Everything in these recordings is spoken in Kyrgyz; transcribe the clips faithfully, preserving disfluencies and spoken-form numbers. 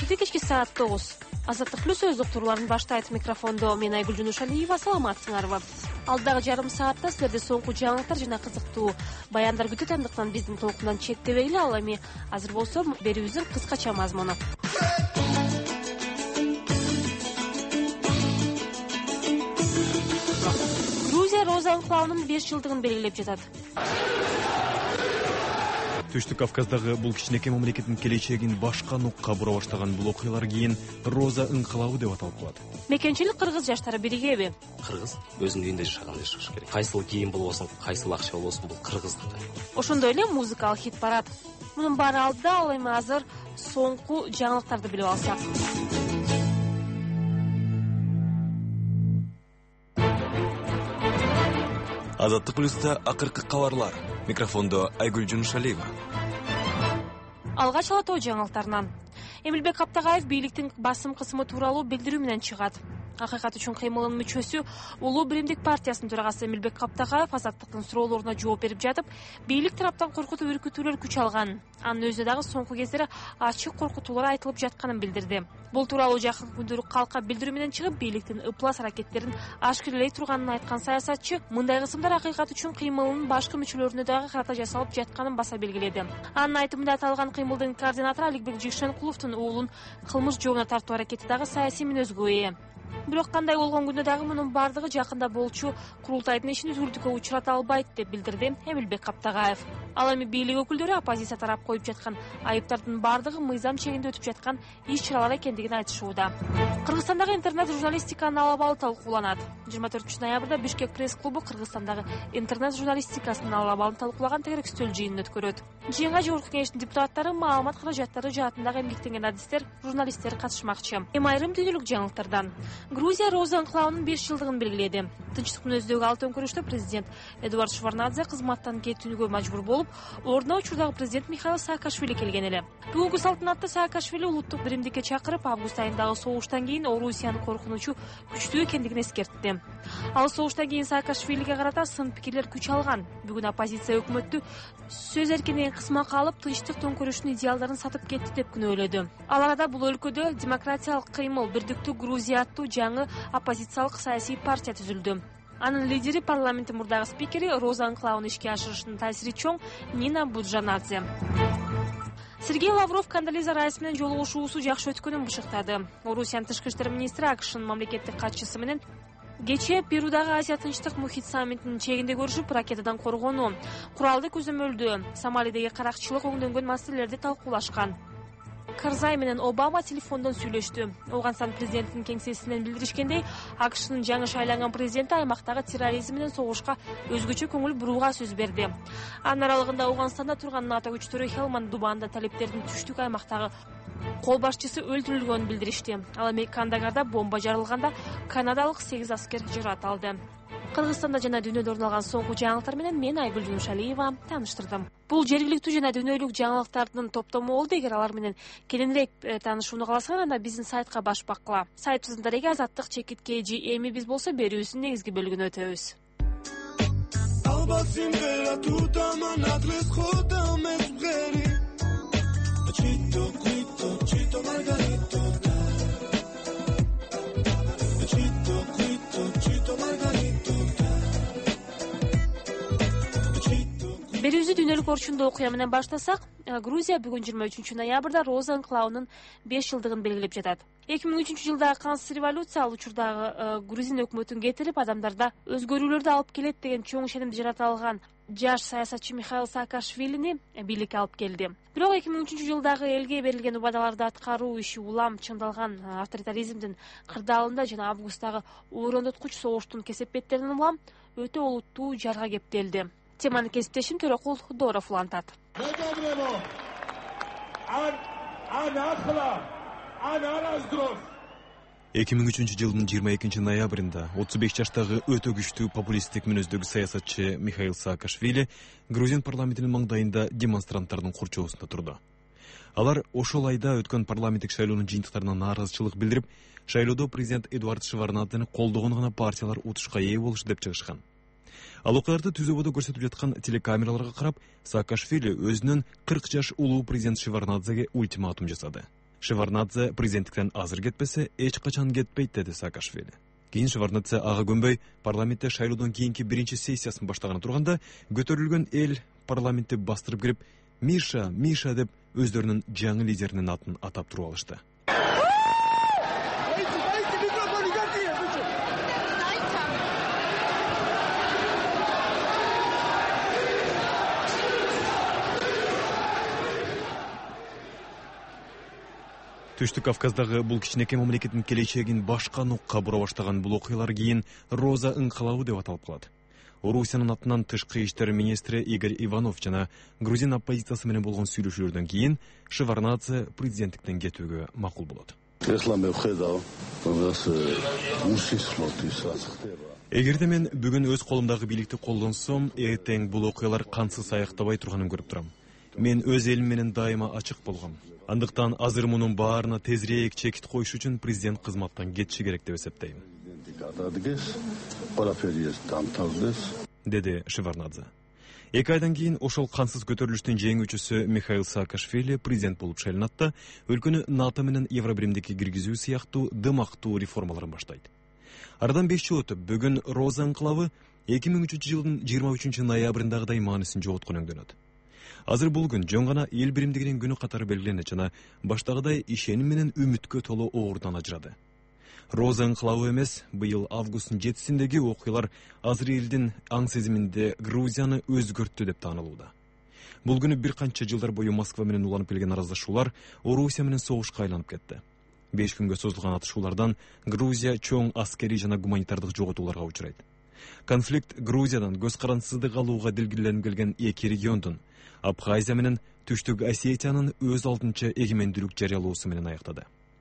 Эфирде кечки саат тогуз. Азаттык плюс өз доктурларын баштайт. Микрофондо мен Айгүл Жунушалиева. Саламатсыңарбы? Алдагы жарым саатта силерди соңку жаңылыктар жана кызыктуу баяндар күтөт, андыктан биздин толкундан четтебейли. Ал эми азыр болсо берүүбүздүн кыскача мазмуну. Грузия Роза анклавынын беш жылдыгын белгилеп жатат. Түштүк Кавказдагы бул кичинекей мамлекеттин келечегин башка нукка бура баштаган бул окуялар кийин Роза ыңкылабы деп аталып калат. Мекенчилик кыргыз жаштары биригеби? Кыргыз өзүнүн үйүндө жашагандай жашаш керек. Кайсыл кийим болбосун, кайсыл акча болбосун, бул кыргыздык. Ошондой эле музыкалык хит парад. Мунун баары алдыда, ал эми азыр соңку жаңылыктарды билип алсак. Азаттык плюста акыркы кабарлар. Микрофондо Айгүл Жунушалиева. Алгач алатоо жаңылыктарынан. Эмилбек Каптагаев бийликтин басым кысымы тууралуу билдирүү менен чыгат. Акыйкат үчүн кыймылынын мүчөсү Улуу Биримдик партиясынын төрагасы Эмилбек Каптагаев азаттыктын суроолоруна жооп берип жатып, бийлик тараптан коркутуп үркүтүүлөр күч алган. Анын өзү дагы соңку кездери ачык коркутуулар айтылып жатканын билдирди. Бул тууралуу жакын күндөрү калкка билдирүү менен чыгып, бийликтин ыплас аракеттерин ашкерелей турганын айткан саясатчы мындай кысымдар акыйкат үчүн кыймылынын башкы мүчөлөрүнө дагы карата жасалып жатканын баса белгиледи. Анын айтымында аталган кыймылдын координатору Аликбек Жикшенкуловдун уулун кылмыш жообуна тартуу аракети дагы саясий мүнөзгө ээ. Бирок кандай болгон күндө дагы мунун бардыгы жакында болчу курултайдын ишин үзгүлтүккө учурата албайт деп билдирди Эмилбек Каптагаев. Ал эми бийлик өкүлдөрү оппозиция тарап коюп жаткан айыптардын бардыгы мыйзам чегинде өтүп жаткан иш-чаралар экендигин айтышууда. Кыргызстандагы интернет журналистиканын алабалы талкууланат. жыйырма төртүнчү ноябрда Бишкек пресс-клубу Кыргызстандагы интернет журналистикасынын алабалын талкуулаган тегеректөө жыйынын өткөрөт. Жыйынга жогорку кеңештин депутаттары, маалымат каражаттары жаатындагы эмгектенген адистер, журналисттер катышмакчы. Эми айрым дүйнөлүк жаңылыктардан. Грузия Роза анклавынын беш жылдыгын белгиледи. Тынчтык мүнөздөгү ал төңкөрүштө президент Эдуард Шварнадзе кызматтан кетүүгө мажбур болуп, ордуна учурдагы президент Михаил Саакашвили келген эле. Бүгүнкү салтанатта Саакашвили улуттук биримдикке чакырып, август айындагы согуштан кийин Орусиянын коркунучу күчтүү экендигин эскертти. Ал согуштан кийин Саакашвилиге карата сын пикирлер күч алган. Бүгүн оппозиция өкмөттү сөз эркиндигин кысмакка алып, тынчтык төңкөрүшүнүн идеалдарын сатып кетти деп күнөөлөдү. Ал арада бул өлкөдө демократиялык кыймыл Бирдиктүү Грузия аттуу жаңы оппозициялык саясий партия түзүлдү. Анын лидери парламенттин мурдагы спикери Роза анклавын ишке ашырышынын таасири чоң Нина Буджанадзе. Сергей Лавров Кондолиза Райс менен жолугушуусу жакшы өткөнүн бышыктады. Орусиянын тышкы иштер министри АКШнын мамлекеттик катчысы менен кечээ Перудагы Азия тынчтык мухит саммитинин чегинде көрүшүп, ракетадан коргонуу, куралды көзөмөлдөө, Сомалидеги каракчылык өңдөнгөн маселелерди талкуулашкан. Карзай менен Обама телефондон сүйлөштү. Ооганстан президентинин кеңсесинен билдиришкендей, АКШнын жаңы шайланган президенти аймактагы терроризм менен согушка өзгөчө көңүл бурууга сөз берди. Анын аралыгында Ооганстанда турган НАТО күчтөрү Хелманд Дубанда талептердин түштүк аймактагы кол башчысы өлтүрүлгөнүн билдиришти. Ал эми Кандагарда бомба жарылганда канадалык сегиз аскер жаратылды. Кыргызстанда жана дүйнөдө орун алган соңку жаңылыктар менен мен Айгүл Жунушалиева тааныштырдым. Бул жергиликтүү жана дүйнөлүк жаңылыктардын топтому болду. Эгер алар менен кененирээк таанышууну кааласаңар, анда биздин сайтка баш баккыла. Сайтыбыздын дареги азаттык чекит kg эми биз болсо берүүбүздүн негизги бөлүгүнө өтөбүз. Берүүбүздү дүйнөлүк орчундуу окуя менен баштасак, Грузия бүгүн жыйырма үчүнчү ноябрда Роза анклавынын беш жылдыгын белгилеп жатат. эки миң үчүнчү жылдагы кансыз революция ал учурдагы грузин өкмөтүн кетирип, адамдарда өзгөрүүлөрдү алып келет деген чоң ишенимди жарата алган жаш саясатчы Михаил Саакашвилини бийликке алып келди. Бирок эки миң үчүнчү жылдагы элге берилген убадаларды аткаруу иши улам чыңдалган авторитаризмдин кырдаалында жана августтагы оорундоткуч согуштун кесепеттеринен улам өтө олуттуу жарга кептелди. Теманы кесиптешим Төрөкул Доров улантат. эки миң үчүнчү жылдын жыйырма экинчи ноябрында отуз беш жаштагы өтө күчтүү популисттик мүнөздөгү саясатчы Михаил Саакашвили Грузин парламентинин маңдайында демонстранттардын курчоосунда турду. Алар ошол айда өткөн парламенттик шайлоонун жыйынтыктарына нааразычылык билдирип, шайлоодо президент Эдуард Шварнадзени колдогон гана партиялар утушка ээ болушу деп чыгышкан. Ал окуяларды түзөбөдө көрсөтүп жаткан телекамераларга карап, Саакашвили өзүнүн кырк жаш улуу президент Шварнадзеге ультиматум жасады. Шеварднадзе президенттиктен азыр кетпесе эч качан кетпейт, деди Саакашвили. Кийин Шеварднадзе ага көнбөй парламентте шайлоодон кийинки биринчи сессиясын баштаганы турганда көтөрүлгөн эл парламентти бастырып кирип Миша, Миша деп өздөрүнүн жаңы лидеринин атын атап туруп алышты. Түштүк Кавказдагы бул кичинекей мамлекеттин келечегин башка нукка бура баштаган бул окуялар кийин Роза ыңкылабы деп аталып калат. Орусиянын атынан тышкы иштер министри Игорь Иванов жана грузин оппозициясы менен болгон сүйлөшүүлөрдөн кийин Шеварднадзе президенттиктен кетүүгө макул болот. Эгерде мен бүгүн өз колумдагы бийликти колдонсом, эртең бул окуялар кансыз аяктабай турганын көрүп турам. Мен өз элим менен дайыма ачык болгом. Андыктан азыр мунун баарына тезирээк чекит коюш үчүн президент кызматтан кетиши керек деп эсептейм, деди Шеварднадзе. Эки айдан кийин ошол кансыз көтөрүлүштүн жеңүүчүсү Михаил Саакашвили президент болуп шайланат да өлкөнү НАТО менен Евробиримдикке киргизүү сыяктуу дымактуу реформаларын баштайт. Арадан беш жыл өтүп, бүгүн Роза ыңкылабы эки миң үчүнчү жылдын жыйырма үчүнчү ноябрындагыдай маанисин жоготкон өңдөнөт. Азыр бул күн жөн гана эл биримдигинин күнү катары белгиленет жана баштагыдай ишеним менен үмүткө толуу оордан ажырады. Роза ыңкылабы эмес, быйыл августтун жетисиндеги окуялар азыр элдин аң сезиминде Грузияны өзгөрттү деп таанылууда. Бул күнү бир канча жылдар бою Москва менен уланып келген араздашуулар Орусия менен согушка айланып кетти. беш күнгө созулган атышуулардан Грузия чоң аскерий жана гуманитардык жоготууларга учурайт. Конфликт Грузиядан көз карансыздык алууга дилгирленип келген эки региондун Абхазия менен Түштүк Осетиянын өз алдынча эгемендүүлүк жарыялоосу менен аяктады.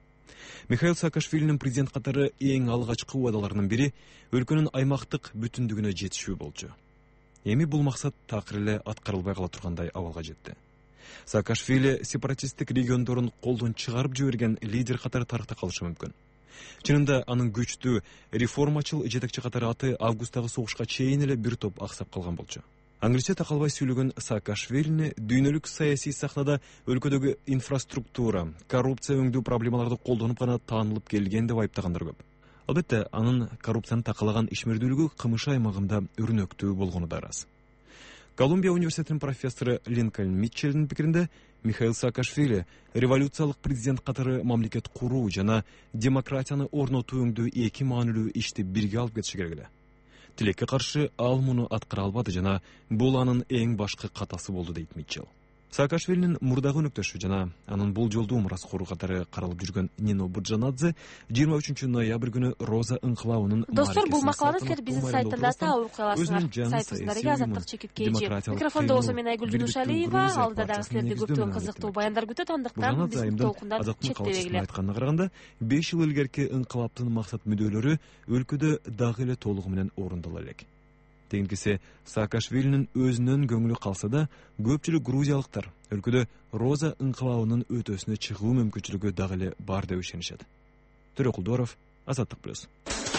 Михаил Саакашвилинин президент катары эң алгачкы убадаларынын бири өлкөнүн аймактык бүтүндүгүнө жетишүү болчу. Эми бул максат такыр эле аткарылбай кала тургандай абалга жетти. Саакашвили сепаратисттик региондорун колдон чыгарып жиберген лидер катары тарыхта калышы мүмкүн. Чынында анын күчтүү реформачыл жетекчи катары аты августтагы согушка чейин эле бир топ аксап калган болчу. Англисче такалбай сүйлөгөн Саакашвилини дүйнөлүк саясий сахнада өлкөдөгү инфраструктура, коррупция өңдүү проблемаларды колдонуп гана таанылып келген деп айыптагандар көп. Албетте, анын коррупцияны такалаган ишмердүүлүгү кымыш аймагында өрнөктүү болгону да ырас. Колумбия университетинин профессору Линкольн Митчелдин пикиринде, Михаил Саакашвили революциялык президент катары мамлекет куруу жана демократияны орнотуу өңдүү эки маанилүү ишти бирге алып кетиши керек эле. Тилекке каршы ал муну аткара албады жана бул анын эң башкы катасы болду, дейт Митчел. Саакашвилинин мурдагы өнөктөшү жана анын бул жолдуу мураскору катары каралып жүргөн Нино Бурджанадзе жыйырма үчүнчү ноябрь күнү Роза ыңкылабынын достор, бул макаланы силер биздин сайттарда табып окуй аласыңар. Сайтыбыздаги Азаттык чекит кж. Микрофондо болсо мен Айгүл Жунушалиева, алдыда дагы силерди көптөгөн кызыктуу баяндар күтөт, андыктан биздин толкундан четтебегиле. Айтканына караганда, беш жыл илгерки ыңкылаптын максат мүдөлөрү өлкөдө дагы эле толугу менен орундала элек. Тегинкиси Саакашвилинин өзүнөн көңүлү калса да, көпчүлүк грузиялыктар өлкөдө Роза ыңкылабынын өтөсүнө чыгуу мүмкүнчүлүгү дагы эле бар деп ишенишет. Төрөкулдоров, Азаттык плюс.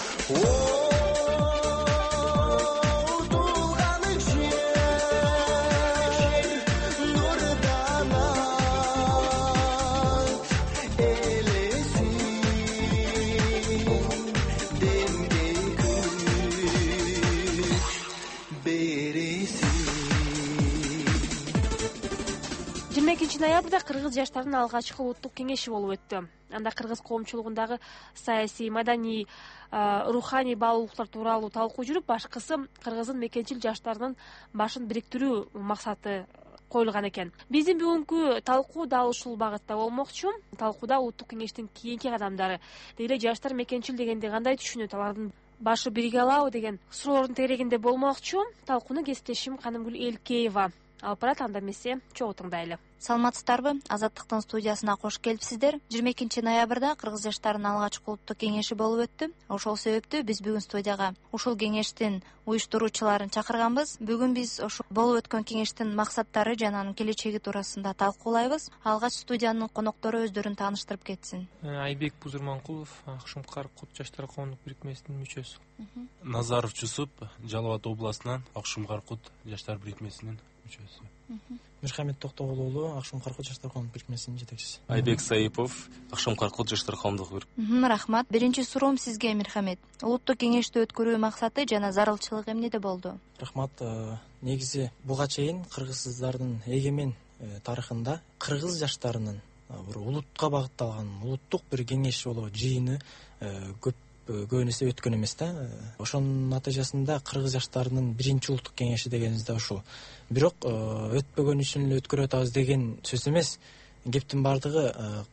жыйырма экинчи ноябрда кыргыз жаштарынын алгачкы улуттук кеңеши болуп өттү. Анда кыргыз коомчулугундагы саясий, маданий, руханий баалуулуктар тууралуу талкуу жүрүп, башкысы кыргыздын мекенчил жаштарынын башын бириктирүү максаты коюлган экен. Биздин бүгүнкү талкуу да ушул багытта болмокчу. Талкууда улуттук кеңештин кийинки кадамдары, деги жаштар мекенчил дегенди кандай түшүнөт, алардын башы бирге алабы деген суроолордун тегерегинде болмокчу. Талкууну кесиптешим Канымгүл Элкеева алып барат, анда эмесе чогуу тыңдайлы. Саламатсыздарбы? Азаттыктын студиясына кош келипсиздер. жыйырма экинчи ноябрда кыргыз жаштарынын алгачкы улуттук кеңеши болуп өттү. Ошол себептүү биз бүгүн студияга ушул кеңештин уюштуруучуларын чакырганбыз. Бүгүн биз ошол болуп өткөн кеңештин максаттары жана анын келечеги туурасында талкуулайбыз. Алгач студиянын коноктору өздөрүн тааныштырып кетсин. Айбек Бузурманкулов, Акшумкар Кут жаштар коомдук бирикмесинин мүчөсү. Назаров Жусуп, Жалал Абад областынан Акшумкар Кут жаштар бирикмесинин мүчөсү. Мирхамед Токтогул уулу, Акшум Каркут жаштар коомдук бирикмесинин жетекчиси. Айбек Саипов, Акшум Каркут жаштар коомдук бирикмеси. Рахмат. Биринчи суроом сизге, Мирхамед. Улуттук кеңешти өткөрүү максаты жана зарылчылыгы эмнеде болду? Рахмат. Негизи буга чейин кыргыздардын эгемен тарыхында кыргыз жаштарынын бир улутка багытталган улуттук бир кеңеш болобу жыйыны көп көп нерсе өткөн эмес да. Ошонун натыйжасында кыргыз жаштарынын биринчи улуттук кеңеши дегенибиз да ушул. Бирок өтпөгөн үчүн эле өткөрүп атабыз деген сөз эмес. Кептин бардыгы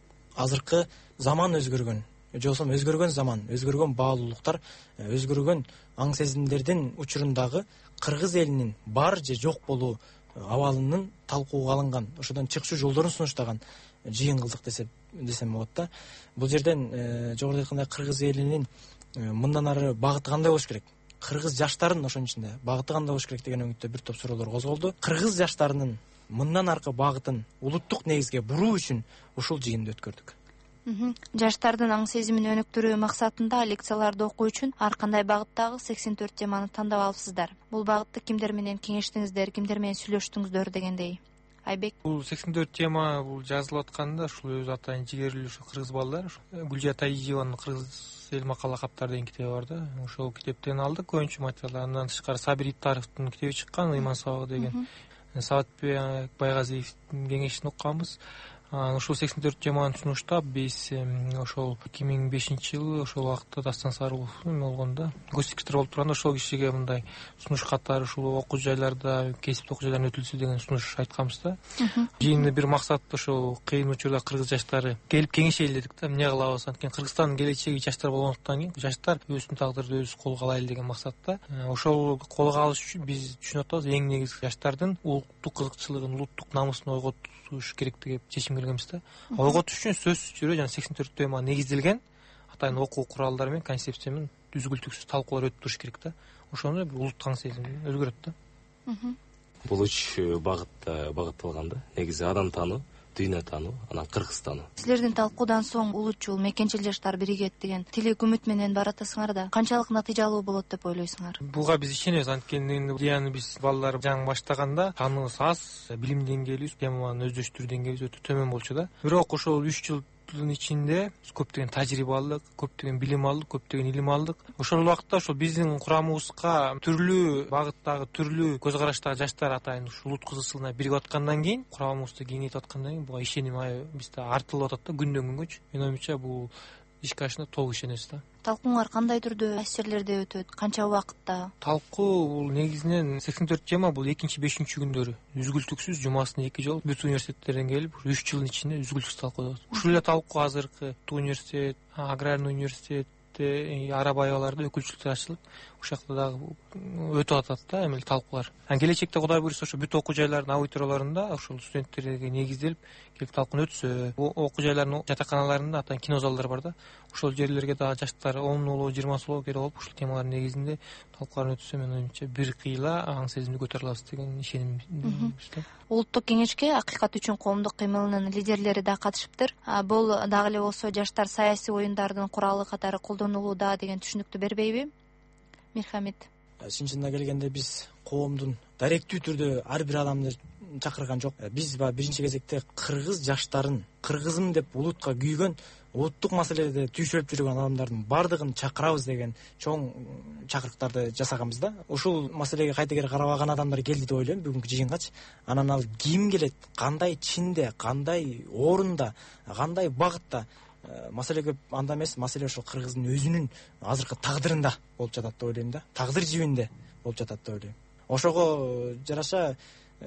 азыркы заман өзгөргөн. Же болсо өзгөргөн заман, өзгөргөн баалуулуктар, өзгөргөн аң сезимдердин учурундагы кыргыз элинин бар же жок болуу абалынын талкууга алынган, ошодон чыгышуу жолдорун сунуштаган жыйын кылдык десем десем болот да. Бул жерден жогоруда айткандай кыргыз элинин мындан ары багыты кандай болуш керек? Кыргыз жаштарын ошонун ичинде багыты кандай болуш керек деген өңүттө бир топ суроолор козголду. Кыргыз жаштарынын мындан аркы багытын улуттук негизге буруу үчүн ушул жыйынды өткөрдүк. Жаштардын аң сезимин өнүктүрүү максатында лекцияларды окуу үчүн ар кандай багыттагы сексен төрт теманы тандап алыпсыздар. Бул багытты кимдер менен кеңештиңиздер, кимдер менен сүйлөштүңүздөр дегендей. Айбек. Бул сексен төрт тема бул жазылып атканда ушул өз атайын жигерлүү ушу кыргыз балдар, Гүлжат Айжиеванын Кыргыз эл макал лакаптар деген китеби бар да. Ошол китептен алдык көбүнчө материалдар. Андан тышкары Сабир Иттаровдун китеби чыккан, Ыйман сабагы деген. Сабатбек Байгазиевдин кеңешин укканбыз. Ошол сексен төрт теманы сунуштап биз ошол эки миң бешинчи жылы ошол убакытта Дастан Сарылов болгондо госинспектор болуп турганда ошол кишиге мындай сунуш катары ушул окуу жайларда кесиптик окуу жайларын өтүлсүн деген сунуш айтканбыз да. Жыйындын бир максаты ошол кыйын учурда кыргыз жаштары келип кеңешели дедик да. Эмне кылабыз? Анткени Кыргызстандын келечеги жаштар болгондуктан кийин жаштар өзүнүн тагдырын өзү колго алайлы деген максатта. Ошол колго алыш үчүн биз түшүнүп атабыз, эң негизи жаштардын улуттук кызыкчылыгын, улуттук намысын ойготуш керектиги чечим келгенбиз да. Ойготуш үчүн сөзсүз түрдө жана сексен төрт тема негизделген атайын окуу куралдары менен концепция менен үзгүлтүксүз талкуулар өтүп туруш керек да. Ошону улуттук аң сезим өзгөрөт да. Бул үч багытта багытталган да. Негизи адам таануу, дүйнө таануу, анан кыргыз таануу. Силердин талкуудан соң улутчул мекенчил жаштар биригет деген тилек үмүт менен баратасыңар да. Канчалык натыйжалуу болот деп ойлойсуңар? Буга биз ишенебиз, анткени идеяны биз балдар жаңы баштаганда тааныбыз аз, билим деңгээлибиз, теманы өздөштүрүү деңгээлибиз өтө төмөн болчу да. Бирок ошол үч жыл ичинде көптөгөн тажрыйба алдык, көптөгөн билим алдык, көптөгөн илим алдык. Ошол убакытта ошол биздин курамыбызга түрлүү багыттагы, түрлүү көз караштагы жаштар атайын ушул улут кызыкчылыгына биригип аткандан кийин, курамыбызды кеңейтип аткандан кийин буга ишеним бизде артылып атат да, күндөн күнгөчү. Менин оюмча бул ишке ашына толук ишенебиз да. Талкууңар кандай түрдө, кайсы жерлерде өтөт, канча убакытта? Талкуу бул негизинен сексен төрт тема бул экинчи, бешинчи күндөрү үзгүлтүксүз жумасына эки жолу бүт университеттерден келип үч жылдын ичинде үзгүлтүксүз талкуу. Ушул эле талкуу азыркы университет, аграрный университет, арабаеваларда өкүлчүлүктөр ачылып, ушул жакта дагы өтүп атат да эмел талкуулар. Анан келечекте Кудай буйруса ошо бүт окуу жайлардын аудиторияларында ошол студенттерге негизделип келип талкуу өтсө, окуу жайларынын жатаканаларында атайын кино залдар бар да. Ошол жерлерге дагы жаштар оннулу, жыйырмасылуу келип алып ушул темалардын негизинде талкууларын өтсө, менин оюмча бир кыйла аң сезимди көтөрө алабыз деген ишенимбиз да. Улуттук кеңешке Акыйкат үчүн коомдук кыймылынын лидерлери да катышыптыр. Бул дагы эле болсо жаштар саясий оюндардын куралы катары колдонулууда деген түшүнүктү бербейби? Мирхамед. Чын-чынына келгенде биз коомдун даректүү түрдө ар бир адамды чакырган жок. Биз ба биринчи кезекте кыргыз жаштарын, кыргызым деп улутка күйгөн, улуттук маселеде түйшөлүп жүргөн адамдардын бардыгын чакырабыз деген чоң чакырыктарды жасаганбыз да. Ушул маселеге кайта кери карабаган адамдар келди деп ойлойм бүгүнкү жыйынгач. Анан ал ким келет, кандай чинде, кандай орунда, кандай багытта маселе көп анда эмес, маселе ошол кыргыздын өзүнүн азыркы тагдырында болуп жатат деп ойлойм да. Тагдыр жибинде болуп жатат деп ойлойм. Ошого жараша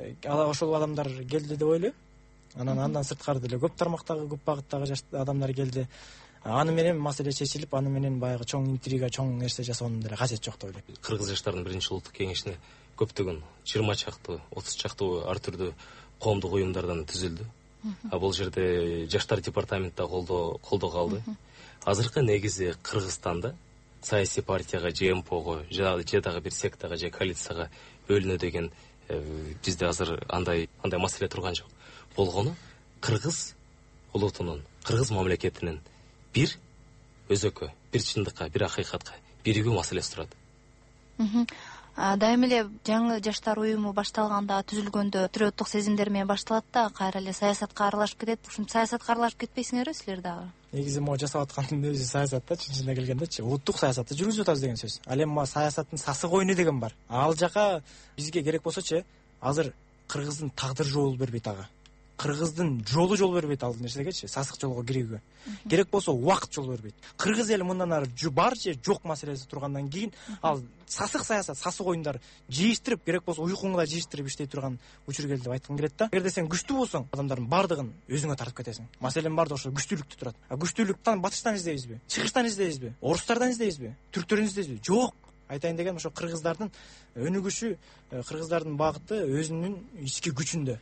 ошол адамдар келди деп ойлойм. Анан андан сырткары деле көп тармактагы, көп багыттагы адамдар келди. Аны менен маселе чечилип, аны менен баягы чоң интрига, чоң нерсе жасоонун деле кажети жок деп ойлойм. Кыргыз жаштарынын биринчи улуттук кеңешине көптөгөн жыйырма чакты, отуз чакты ар түрдүү коомдук уюмдардан түзүлдү. А бул жерде жаштар департаменти да колдого алды. Азыркы негизи Кыргызстанда саясий партияга, же эм пэ ого, же дагы бир сектага, же коалицияга бөлүнө деген бизде азыр андай андай маселе турган жок. Болгону кыргыз улутунун, кыргыз мамлекетинин бир өзөккө, бир чындыкка, бир акыйкатка биригүү маселеси турат. Дайым эле жаңы жаштар уюму башталганда, түзүлгөндө патриоттук сезимдер менен башталат да, кайра эле саясатка аралашып кетет. Ушинтип саясатка аралашып кетпейсиңерби силер дагы? Негизи могу жасап аткандын өзү саясат да, чынчына келгендечи. Улуттук саясатты жүргүзүп атабыз деген сөз. Ал эми саясаттын сасык ойуну деген бар. Ал жака бизге керек болсочу, азыр кыргыздын тагдыр жолу бербейт ага. Кыргыздын жолу жол бербейт ал нерсегечи, сасык жолго кирүүгө. Керек болсо убакыт жол бербейт. Кыргыз эли мындан ары бар же жок маселеси тургандан кийин ал сасык саясат, сасык оюндар жийиштирип, керек болсо уйкуңда жийиштирип иштей турган учур келди деп айткым келет да. Эгерде сен күчтүү болсоң, адамдардын бардыгын өзүңө тартып кетесиң. Маселенин баардыгы ошо күчтүүлүктө турат. А күчтүүлүктү батыштан издейбизби? Чыгыштан издейбизби? Орустардан издейбизби? Түрктөрдөн издейбизби? Жок. Айтайын деген ошо кыргыздардын өнүгүшү, кыргыздардын багыты өзүнүн ички күчүндө.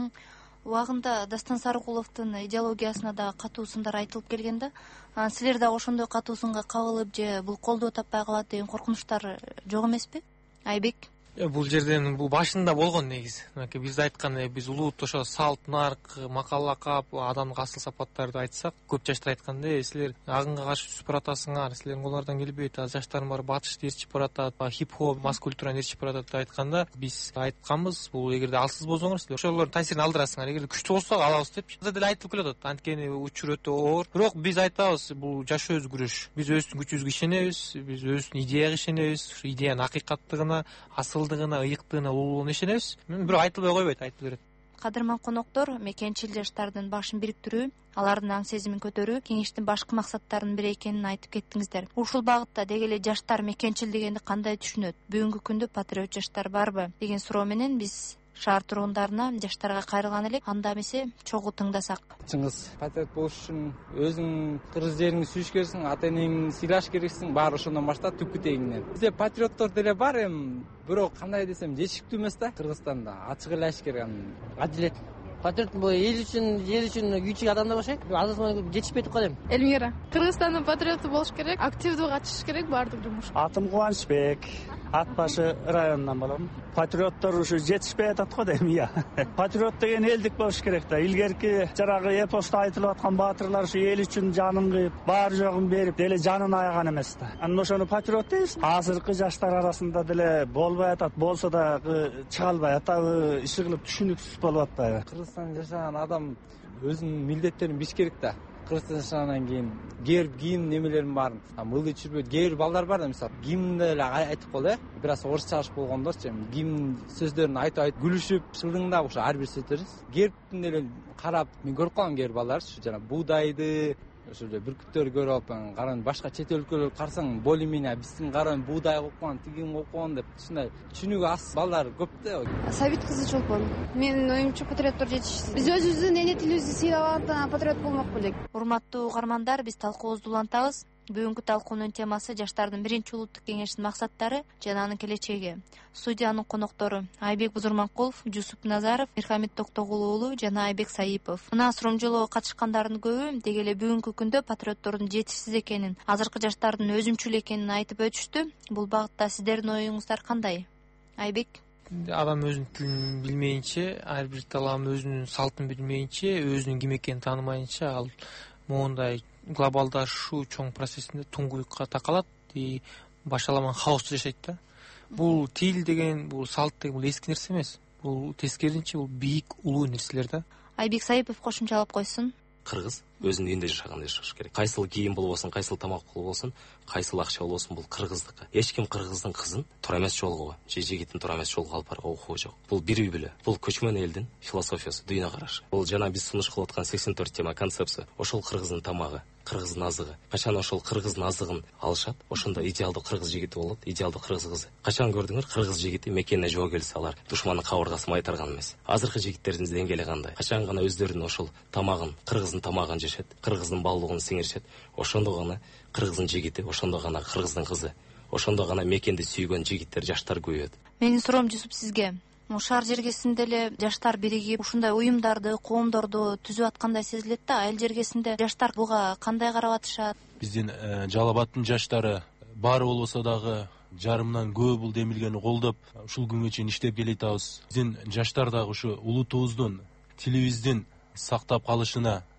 Убагында Дастан Сарыкуловдун идеологиясына да катуу сындар айтылып келген да. Силер дагы ошондой катуу сынга кабылып же бул колдоо таппай калат деген коркунучтар жок эмеспи? Айбек? Бул жерден бул башында болгон негизи. Мынакей биз айткандай, биз улут ошо салт, нарк, макал лакап, адамдык асыл сапаттарды айтсак, көп жаштар айткандай, силер агынга каршы түсүп баратасыңар, силердин колуңардан келбейт, жаштардын баары батышты ээрчип баратат, хип-хоп, мас культураны ээрчип баратат деп айтканда, биз айтканбыз, бул эгерде алсыз болсоңор, силер ошолордун таасирин алдырасыңар, эгерде күчтүү болсок алабыз депчи. Азыр деле айтылып келатат, анткени учур өтө оор. Бирок биз айтабыз, бул жашоо өзгөрүш. Биз өзүбүздүн күчүбүзгө ишенебиз, биз өзүбүздүн идеяга ишенебиз, ушу идеянын акыйкаттыгына, асылдыгына, ыйыктыгына, улуулугуна ишенебиз. Бирок айтылбай койбойт, айтылып берет. Кадырман коноктор, мекенчил жаштардын башын бириктирүү, алардын аң сезимин көтөрүү кеңештин башкы максаттарынын бири экенин айтып кеттиңиздер. Ушул багытта деги эле жаштар мекенчил дегенди кандай түшүнөт? Бүгүнкү күндө патриот жаштар барбы деген суроо менен биз шаар тургундарына, жаштарга кайрылган элек. Анда эмесе чогуу тыңдасак. Чыңгыз, патриот болуш үчүн өзүң кыргыз жериңди сүйүш керексиң, ата энеңди сыйлаш керексиң, баары ошондон башталат түпкү тегинен. Бизде патриоттор деле бар эми, бирок кандай десем жетиштүү эмес да. Кыргызстанда ачык эле айтыш керек, адилет. Патриот бул эл үчүн, жер үчүн күйчүк адамдар болуш керек. Азыр жетишпей турган эми. Элмира, Кыргызстандын патриоту болуш керек, активдүү катышыш керек баардык жумушка. Атым Кубанычбек, Ат башы районунан болом. Патриоттор ушу жетишпей атат го дейм, ия. Патриот деген элдик болуш керек да. Илгерки жарагы эпоста айтылып аткан баатырлар ушу эл үчүн жанын кыйып, баары жогун берип, деле жанын аяган эмес да. Анан ошону патриот дейбиз. Азыркы жаштар арасында деле болбой атат, болсо да чыга албай атабы, иши кылып түшүнүксүз болуп атпайбы? Кыргызстанда жашаган адам өзүнүн милдеттерин билиш керек да. Кыргызстанда жашагандан кийин кээ бир кийим немелерин баарын мылды чүрбөйт. Кээ бир балдар бар да, мисалы, гимнди эле айтып кол, э, бир аз орусчалаш болгондорчу, гимн сөздөрүн айтып айтып күлүшүп, шылдыңдап ошо ар бир сөздөрүн гербтин эле карап, мен көрүп калгам кээ бир балдарчы, жана буудайды, ошо эле бүркүттөрдү көрүп алып, каран башка чет өлкөлөрдү карасаң, более-менее биздин каран буудай копкон, тигин копкон деп, ушундай түшүнүгү аз балдар көп да. Сабит кызы Чолпон. Менин оюмча патриоттор жетишсиз. Биз өзүбүздүн эне тилибизди сыйлап патриот болмок белек. Урматтуу угармандар, биз талкуубузду улантабыз. Бүгүнкү талкуунун темасы жаштардын биринчи улуттук кеңешинин максаттары жана анын келечеги. Студиянын коноктору Айбек Бузурманкулов, Жусуп Назаров, Мирхамит Токтогул уулу жана Айбек Саипов. Мына сурамжылоо катышкандардын көбү деги эле бүгүнкү күндө патриоттордун жетишсиз экенин, азыркы жаштардын өзүмчүл экенин айтып өтүштү. Бул багытта сиздердин оюңуздар кандай? Айбек? Адам өзүнүн тилин билмейинче, ар бир талаам өзүнүн салтын билмейинче, өзүнүн ким экенин таанымайынча, ал моундай глобалдашуу чоң процессинде туңгуюкка такалат и башаламан хаоста жашайт да. Бул тил деген, бул салт деген бул эски нерсе эмес. Бул тескерисинче бул бийик, улуу нерселер да. Айбек Саипов кошумчалап койсун. Кыргыз өзүнүн үйүндө жашагандай жашаш керек. Кайсыл кийим болбосун, кайсыл тамак болбосун, кайсыл акча болбосун, бул кыргыздыкы. Эч ким кыргыздын кызын туура эмес жолго, же жигитин туура эмес жолго алып барууга укугу жок. Бул бири биле. Бул көчмөн элдин философиясы, дүйнө карашы. Бул жана биз сунуш кылып аткан сексен төрт тема концепция. Ошол кыргыздын тамагы, кыргыздын азыгы. Качан ошол кыргыздын азыгын алышат, ошондо идеалдуу кыргыз жигити болот, идеалдуу кыргыз кызы. Качан көрдүңөр кыргыз жигити мекенине жоо келсе, алар душмандын кабыргасын майтарган эмес. Азыркы жигиттердин деңгээли кандай? Качан гана өздөрүнүн ошол тамагын, кыргыздын тамагын жешет, кыргыздын балдыгын сиңиришет, ошондо гана кыргыздын жигити, ошондо гана кыргыздын кызы, ошондо гана мекенди сүйгөн жигиттер, жаштар көбөйөт. Менин суроом Жусуп сизге. Шаар жергесинде эле жаштар биригип, ушундай уюмдарды, коомдорду түзүп аткандай сезилет да. Айыл жергесинде жаштар буга кандай карап атышат? Биздин Жалал Абадтын жаштары баары болбосо дагы жарымдан көп бул демилгени колдоп, ушул күнгө чейин иштеп келатабыз. Биздин жаштар дагы ушу улутубуздун, тилибиздин сактап калышына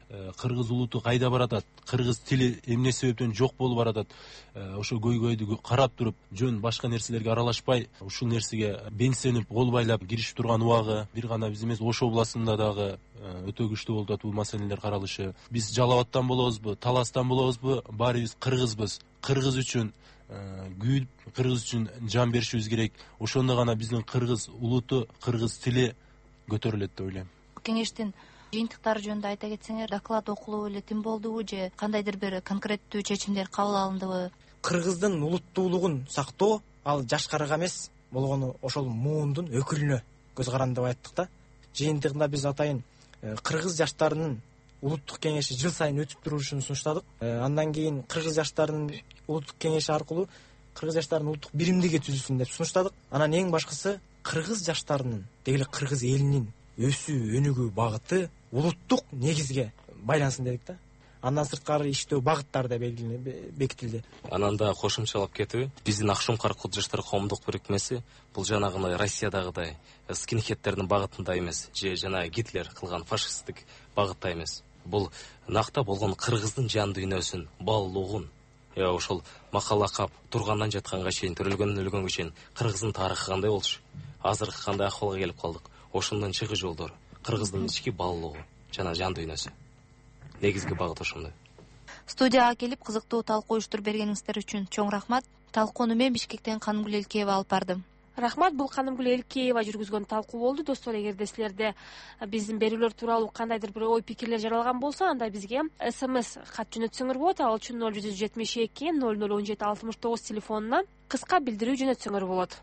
кыргыз улуту кайда баратат, кыргыз тили эмне себептен жок болуп баратат, ошо көйгөйдү карап туруп жөн башка нерселерге аралашпай ушул нерсеге бенсенип кол байлап киришип турган убагы бир гана биз эмес, Ош областында дагы өтө күчтүү болуп атат бул маселелер каралышы. Биз Жалал Абадтан болобузбу, Таластан болобузбу, баарыбыз кыргызбыз. Кыргыз үчүн күйүп, кыргыз үчүн жан беришибиз керек. Ошондо гана биздин кыргыз улуту, кыргыз тили көтөрүлөт деп ойлойм. Кеңештин жыйынтыктары жөнүндө айта кетсеңер, доклад окулуп эле тим болдубу же кандайдыр бир конкреттүү чечимдер кабыл алындыбы? Кыргыздын улуттуулугун сактоо ал жашкарга эмес, болгону ошол муундун өкүлүнө көз каранды деп айттык да. Жыйынтыгында биз атайын кыргыз жаштарынын улуттук кеңеши жыл сайын өтүп турушун сунуштадык. Андан кийин кыргыз жаштарынын улуттук кеңеши аркылуу кыргыз жаштарынын улуттук биримдиги түзүлсүн деп сунуштадык. Анан эң башкысы кыргыз жаштарынын, деги эле кыргыз элинин өсүү, өнүгүү багыты улуттук негизге байлансын дедик да. Андан сырткары иштөө багыттары да бекитилди. Анан да кошумчалап кетип, биздин Акшумкар кул жаштар коомдук бирикмеси бул жанагындай Россиядагыдай скинхедтердин багытында эмес, же жана Гитлер кылган фашисттик багытта эмес. Бул накта болгон кыргыздын жан дүйнөсүн, баалуулугун, я ошол макалакап тургандан жатканга чейин, төрөлгөндөн өлгөнгө чейин кыргыздын тарыхы кандай болчу, азыркы кандай акыбалга келип калдык. Ошондон чыгуу жолдору, кыргыздын ички баалуулугу жана жан дүйнөсү. Негизги багыт ошондой. Студияга келип кызыктуу талкуу уюштуруп бергениңиздер үчүн чоң рахмат. Талкууну мен Бишкектен Канымгүл Элкеева алып бардым. Рахмат, бул Канымгүл Элкеева жүргүзгөн талкуу болду. Достор, эгерде силерде биздин берүүлөр тууралуу кандайдыр бир ой пикирлер жаралган болсо, анда бизге смс кат жөнөтсөңөр болот. Ал үчүн ноль жүз жетимиш эки ноль ноль он жети алтымыш тогуз телефонуна кыска билдирүү жөнөтсөңөр болот.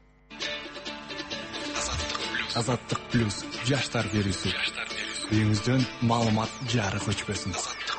Азаттык плюс жаштар берүүсү. Үйүңүздөн маалымат жарык өчпөсүн.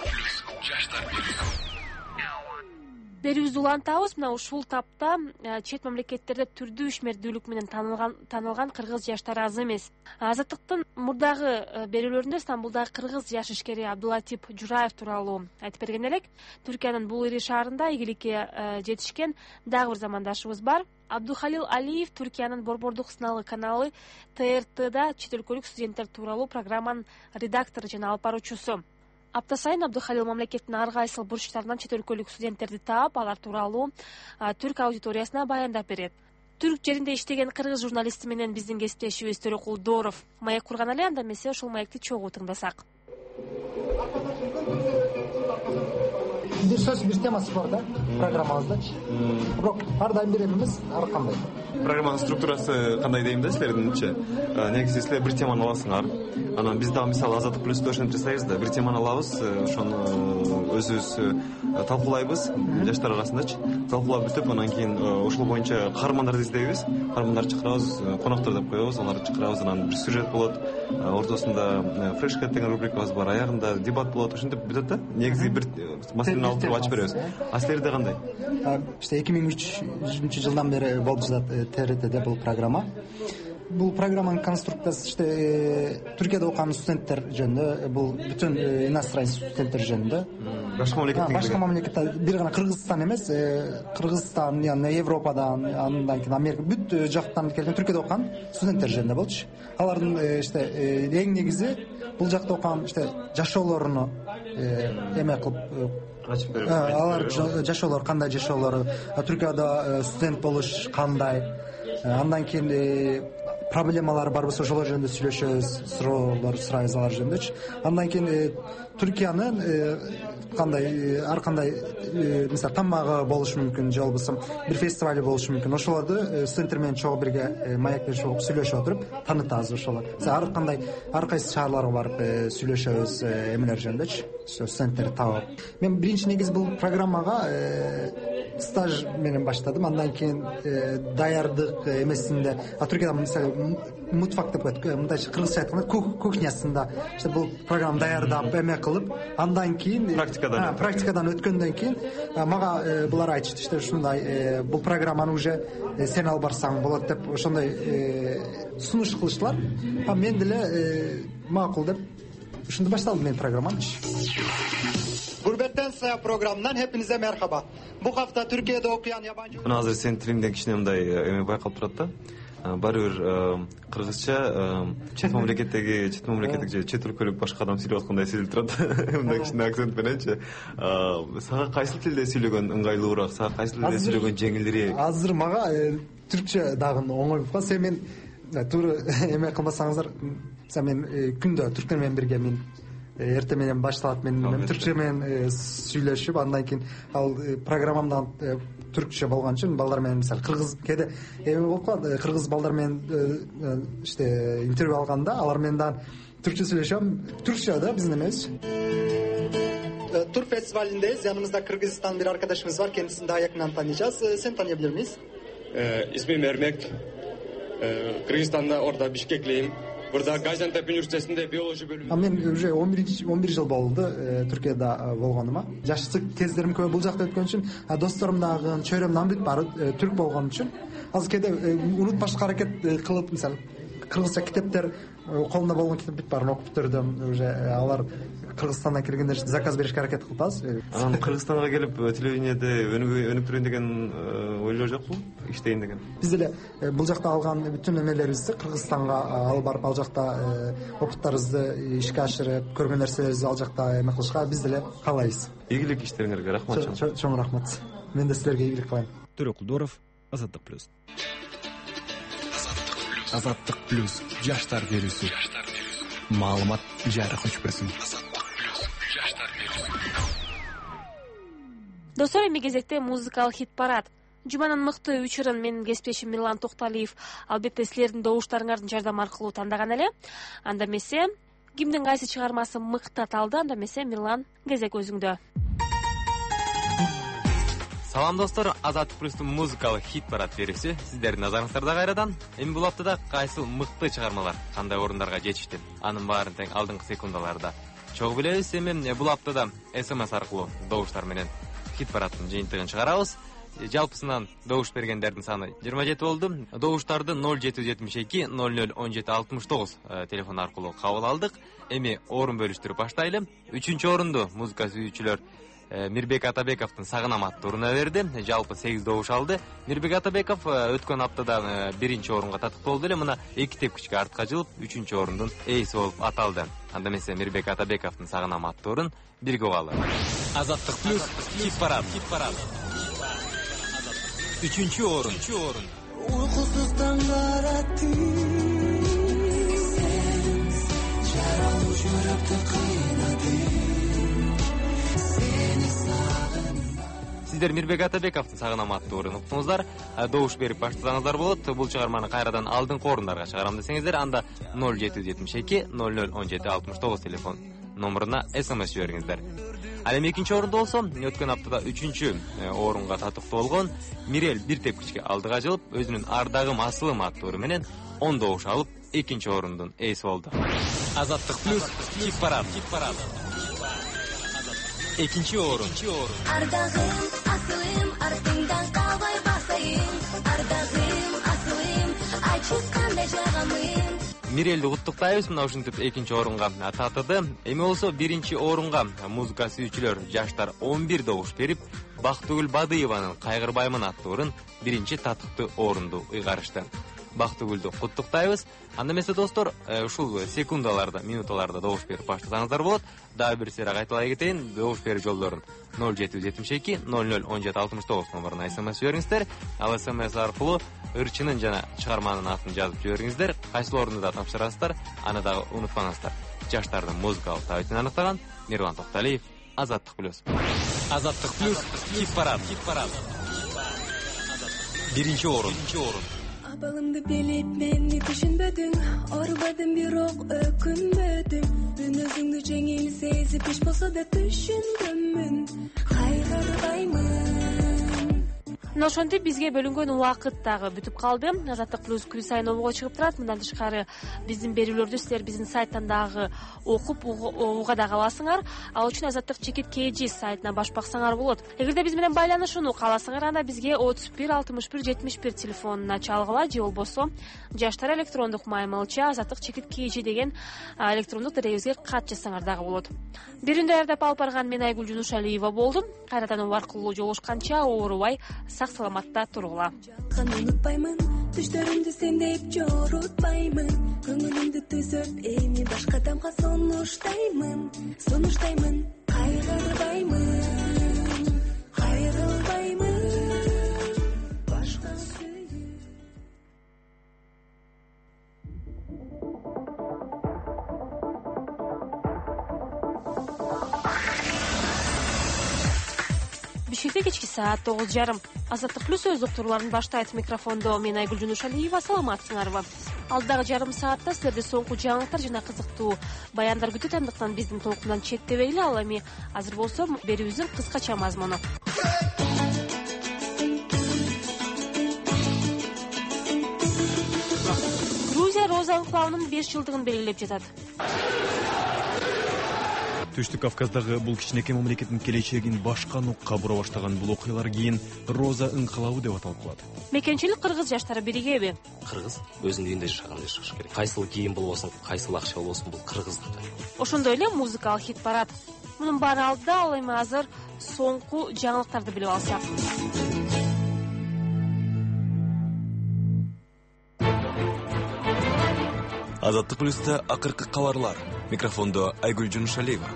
Берүүбүздү улантабыз. Мына ушул тапта чет мамлекеттерде түрдүү ишмердүүлүк менен танылган танылган кыргыз жаштары аз эмес. Азаттыктын мурдагы берүүлөрүндө Стамбулдагы кыргыз жаш ишкери Абдулатип Жураев тууралуу айтып берген элек. Түркиянын бул ири шаарында ийгиликке жетишкен дагы бир замандашыбыз бар. Абдухалил Алиев Түркиянын Борбордук сыналгы каналы Т Р Тда чет өлкөлүк студенттер тууралуу программанын редактору жана алып баруучусу. Апта сайын Абдухалил мамлекеттин ар кайсыл бурчтарынан чет өлкөлүк студенттерди таап, алар тууралуу түрк аудиториясына баяндап берет. Түрк жеринде иштеген кыргыз журналисти менен биздин кесиптешибиз Төрөкул Дооров маек курган эле, анда эмесе ошол маекти чогуу тыңдасак. Бир сөз, бир темасы бар да программабыздачы. Бирок ар дайым берем эмес, ар кандай. Программанын структурасы кандай дейм да силердинчи? Негизи силер бир теманы аласыңар. Анан биз дагы мисалы Азаттык плюс ошентип жасайбыз да, бир теманы алабыз, ошону өзүбүз талкуулайбыз жаштар арасындачы. Талкуулап бүтүп, анан кийин ошол боюнча каармандарды издейбиз. Каармандарды чакырабыз, коноктор деп коебуз, аларды чакырабыз, анан бир сюжет болот. Ортосунда фрешкет деген рубрикабыз бар, аягында дебат болот, ошентип бүтөт да. Негизи бир маселени алып туруп ачып беребиз. А силерде кандай? İşte эки миң үчүнчү жылдан бери болуп жатат Т Р Тде бул программа. Бул программанын конструкциясы işte Түркияда окуган студенттер жөнүндө, бул бүтүн иностранец студенттер жөнүндө. Башка мамлекеттен башка мамлекетте бир гана Кыргызстан эмес, Кыргызстан, яны Европадан, андан кийин Америка бүт жактан келген Түркияда окуган студенттер жөнүндө болчу. Алардын işte эң негизи бул жакта окуган işte жашоолоруну эме кылып алар жашоолор кандай жашоолору, Түркияда студент болуш кандай, андан кийин проблемалары бар болсо ошолор жөнүндө сүйлөшөбүз, суроолор сурайбыз алар жөнүндөчү. Андан кийин Түркиянын кандай ар кандай мисалы тамагы болушу мүмкүн, же болбосо бир фестивали болушу мүмкүн. Ошолорду студенттер менен чогуу бирге маекте чогуу сүйлөшүп отуруп таанытабыз ошолор. Ар кандай ар кайсы шаарларга барып сүйлөшөбүз эмелер жөнүндөчү, студенттерди таап. Мен биринчи негизи бул программага стаж менен баштадым. Андан кийин даярдык эмесинде Түркияда мисалы мутфак деп коет, мындайча кыргызча айтканда кухнясында işte бул программа даярдап эме кылып, андан кийин практикадан практикадан өткөндөн кийин мага булар айтышты, işte ушундай бул программаны уже сен алып барсаң болот деп ошондой сунуш кылыштылар. А мен деле макул деп ушундай башталды менин программам. Гурбеттен сая программынан hepinize merhaba. Bu hafta Türkiye'de okuyan yabancı... Мына азыр сен тилиңден кичине мындай эме байкалып турат да. баары бир кыргызча чет мамлекеттеги чет мамлекеттик же чет өлкөлүк башка адам сүйлөп аткандай сезилип турат. Мындай кичине акцент мененчи. Сага кайсы тилде сүйлөгөн ыңгайлуураак, сага кайсы тилде сүйлөгөн жеңилирээк? Азыр мага түркчө дагы оңой болуп калат. Сен мен туура эме кылбасаңыздар, мен күндө түрктөр менен бирге мен эртең менен башталат, мен түркчө менен сүйлөшүп, андан кийин ал программамда түркчө болгон үчүн балдар менен мисалы кыргыз кээде эме болуп калат, кыргыз балдар менен иште интервью алганда алар менен дагы түркчө сүйлөшөм. Түркчө да биздин эмес. Тур фестивалиндеyiz. Yanımızda Kırgızistan bir arkadaşımız var. Kendisini daha yakından tanıyacağız. Sen tanıyabilir miyiz? İsmim Ermek. Kırgızistan'da orada Bişkekliyim. Burada Gaziantep Üniversitesi'nde biyoloji bölümü. Мен уже он бир жыл болду Түркияда болгонума. Жаштык кездерим көп бул жакта өткөн үчүн, досторум дагы, чөйрөм дагы бүт баары түрк болгон үчүн азыр кээде унутпаштыкка аракет кылып, мисалы кыргызча китептер колунда болгон китеп бүт баарын окуп турдум. Уже алар Кыргызстандан келгенде заказ беришке аракет кылабыз. Анан Кыргызстанга келип телевидениеде өнүгүп турайын деген ойлор жокпу? Иштейин деген. Биз деле бул жакта алган бүтүн эмелерибизди Кыргызстанга алып барып, ал жакта опыттарыбызды ишке ашырып, көргөн нерселерибизди ал жакта эме кылышка биз деле каалайбыз. Ийгилик иштериңерге рахмат. Чоң рахмат. Мен да силерге ийгилик кылайм. Төрөкулдоров, Азаттык плюс. Азаттык плюс жаштар берүүсү. Маалымат жарык өчпөсүн. Достор, эми кезекте музыкалык хит парад. Жуманын мыкты үч ырын менин кесиптешим Мирлан Токталиев албетте силердин добуштарыңардын жардамы аркылуу тандаган эле. Анда эмесе кимдин кайсы чыгармасы мыкты аталды, анда эмесе Мирлан, кезек өзүңдө. Салам достор, Азаттык плюстун музыкалык хит парад берүүсү сиздердин назарыңыздарда кайрадан. Эми бул аптада кайсы мыкты чыгармалар кандай орундарга жетишти? Анын баарын тең алдыңкы секундаларда чогуу билебиз. Эми бул аптада СМС аркылуу добуштар менен хит парадтын жыйынтыгын чыгарабыз. Жалпысынан добуш бергендердин саны жыйырма жети болду. Добуштарды ноль жети жүз жетимиш эки ноль ноль он жети алтымыш тогуз телефон аркылуу кабыл алдык. Эми орун бөлүштүрүп баштайлы. Үчүнчү орунду музыка сүйүүчүлөр Мирбек Атабековдун Сагынам аттуу оруна берди. Жалпы сегиз добуш алды. Мирбек Атабеков өткөн аптада биринчи орунга татыктуу болду эле. Мына эки тепкичке артка жылып, үчүнчү орундун ээси болуп аталды. Анда эмесе Мирбек Атабековдун Сагынам аттуу орун бирге угалы. Азаттык плюс хит парад. Хит парад. Үчүнчү орун. Уйкусуз таңдар атты. Сен жаралуу жүрөктү кыйнады. Сиздер Мирбек Атабековдун Сагынам аттуу орун уктуңуздар. Добуш берип баштасаңыздар болот. Бул чыгарманы кайрадан алдыңкы орундарга чыгарам десеңиздер, анда ноль жети жүз жетимиш эки ноль ноль он жети алтымыш тогуз телефон номуруна СМС жибериңиздер. Ал эми экинчи орунда болсо, өткөн аптада үчүнчү орунга татыктуу болгон Мирел бир тепкичке алдыга жылып, өзүнүн Ардагым Асылым аттуу ору менен он добуш алып, экинчи орундун ээси болду. Азаттык плюс хит парад. Экинчи орун. Ардагым Асылым, артыңдан калбай басайын. Ардагым Асылым, айтчы кандай жагамын. Мирелди куттуктайбыз, мына ушинтип экинчи орунга татыды. Эми болсо биринчи орунга музыка сүйүүчүлөр жаштар он бир добуш берип, Бактыгүл Бадыеванын Кайгырбаймын аттуу орун биринчи татыктуу орунду ыйгарышты. Бактыгүлдү куттуктайбыз. Анда эмесе достор, ушул секундаларда, минуталарда добуш берип баштасаңыздар болот. Дагы бир сере кайталай кетейин. Добуш берүү жолдорун ноль жети жүз жетимиш эки ноль ноль он жети алтымыш тогуз номуруна СМС жибериңиздер. Ал СМС аркылуу ырчынын жана чыгарманын атын жазып жибериңиздер. Кайсы орунду да тапшырасыздар, аны дагы унутпаңыздар. Жаштардын музыкалык табитин аныктаган Мирлан Токталиев, Азаттык плюс. Азаттык плюс хит парад. Биринчи орун. Абалымды билип мени түшүнбөдүң, орбадым бирок өкүнбөдүң. Мен өзүңдү жеңил сезип иш болсо да түшүнгөнмүн. Кайгырбаймын. Мына ошентип бизге бөлүнгөн убакыт дагы бүтүп калды. Азаттык плюс күн сайын обого чыгып турат. Мындан тышкары биздин берүүлөрдү силер биздин сайттан дагы окуп уга дагы аласыңар. Ал үчүн Азаттык чекит kg сайтына баш баксаңар болот. Эгерде биз менен байланышууну кааласаңар, анда бизге отуз бир алтымыш бир жетимиш бир телефонуна чалгыла, же болбосо жаштар электрондук маймылча азаттык чекит kg деген электрондук тирегибизге кат жазсаңар дагы болот. Биринде даярдап алып барган мен Айгүл Жунушалиева болдум. Кайрадан об аркылуу жолугушканча оорубай сак саламатта тургула. Унутпаймын, түштөрүмдү сен деп жорутпаймын. Көңүлүмдү түзөп, эми башка адамга сунуштаймын. Сунуштаймын, кайгырбаймын. Кайрылбаймын. Башка сүйүү. Бишкекте кечки саат тогуз жарым. Азаттык плюс өз доктурларын баштайт. Микрофондо мен Айгүл Жунушалиева. Саламатсыңарбы? Алдагы жарым саатта силерди соңку жаңылыктар жана кызыктуу баяндар күтөт, андыктан биздин толкундан четтебейли. Ал эми азыр болсо берүүбүздүн кыскача мазмуну. Грузия Роза анклавынын беш жылдыгын белгилеп жатат. Түштүк Кавказдагы бул кичинекей мамлекеттин келечегин башка нукка бура баштаган бул окуялар кийин Роза ыңкылабы деп аталып калат. Мекенчилик кыргыз жаштары биригеби? Кыргыз өзүнүн үйүндө жашаган жашаш керек. Кайсыл кийим болбосун, кайсыл акча болбосун, бул кыргыздык. Ошондой эле музыкалык хит парад. Мунун баары алдыда, ал эми азыр соңку жаңылыктарды билип алсак. Азаттык плюста акыркы кабарлар. Микрофондо Айгүл Жунушалиева.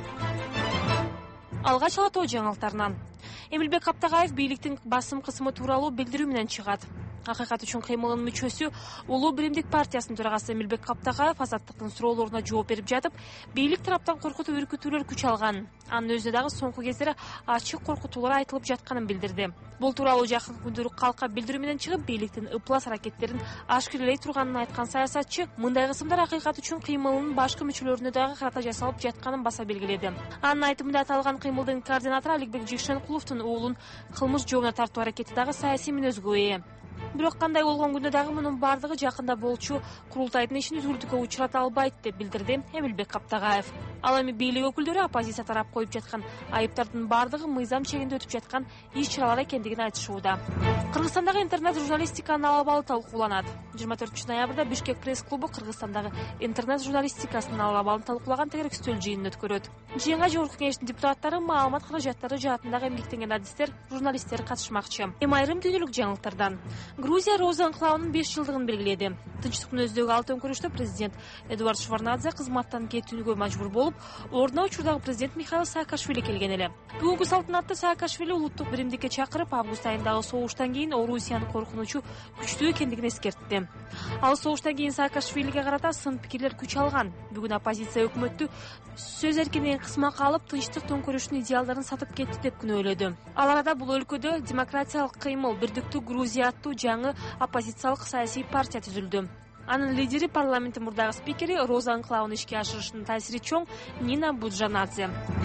Алгач алатоо жаңылыктарынан. Эмилбек Каптагаев бийликтин басым кысымы тууралуу билдирүү менен чыгат. Акыйкат үчүн кыймылынын мүчөсү Улуу Биримдик партиясынын төрагасы Эмилбек Каптагаев азаттыктын суроолоруна жооп берип жатып, бийлик тараптан коркутуп үркүтүүлөр күч алган. Анын өзүнө дагы соңку кездери ачык коркутуулар айтылып жатканын билдирди. Бул тууралуу жакын күндөрү калкка билдирүү менен чыгып, бийликтин ыплас аракеттерин ашкерелей турганын айткан саясатчы мындай кысымдар акыйкат үчүн кыймылынын башкы мүчөлөрүнө дагы карата жасалып жатканын баса белгиледи. Анын айтымында аталган кыймылдын координатору Аликбек Жекшенкуловдун уулун кылмыш жообуна тартуу аракети дагы саясий мүнөзгө ээ. Бирок кандай болгон күндө дагы мунун бардыгы жакында болчу курултайдын ишин үзгүлтүккө учурата албайт деп билдирди Эмилбек Каптагаев. Ал эми бийлик өкүлдөрү оппозиция тарап коюп жаткан айыптардын бардыгы мыйзам чегинде өтүп жаткан иш-чаралар экендигин айтышууда. Кыргызстандагы интернет журналистиканын алабалы талкууланат. жыйырма төртүнчү ноябрда Бишкек пресс-клубу Кыргызстандагы интернет журналистикасынын алабалын талкуулаган тегеректүү жыйынын өткөрөт. Жыйынга жогорку кеңештин депутаттары, маалымат каражаттары жаатындагы эмгектенген адистер, журналисттер катышмакчы. Эми айрым дүйнөлүк жаңылыктардан. Грузия Роза анклавынын беш жылдыгын белгиледи. Тынчтык мүнөздөгү алты өңкүрүштө президент Эдуард Шварнадзе кызматтан кетүүгө мажбур болуп, ордуна учурдагы президент Михаил Саакашвили келген эле. Бүгүнкү салтанатта Саакашвили улуттук биримдикке чакырып, август айындагы согуштан кийин Орусиянын коркунучу күчтүү экендигин эскертти. Ал согуштан кийин Саакашвилиге карата сын пикирлер күч алган. Бүгүн оппозиция өкмөттү сөз эркиндигин кысмакка алып, тынчтык төңкөрүшүнүн идеалдарын сатып кетти деп күнөөлөдү. Ал арада бул өлкөдө демократиялык кыймыл Бирдиктүү Грузия аттуу жаңы оппозициялык саясий партия түзүлдү. Анын лидери парламенттин мурдагы спикери Роза анклавын ишке ашырышынын таасири чоң Нина Буджанадзе.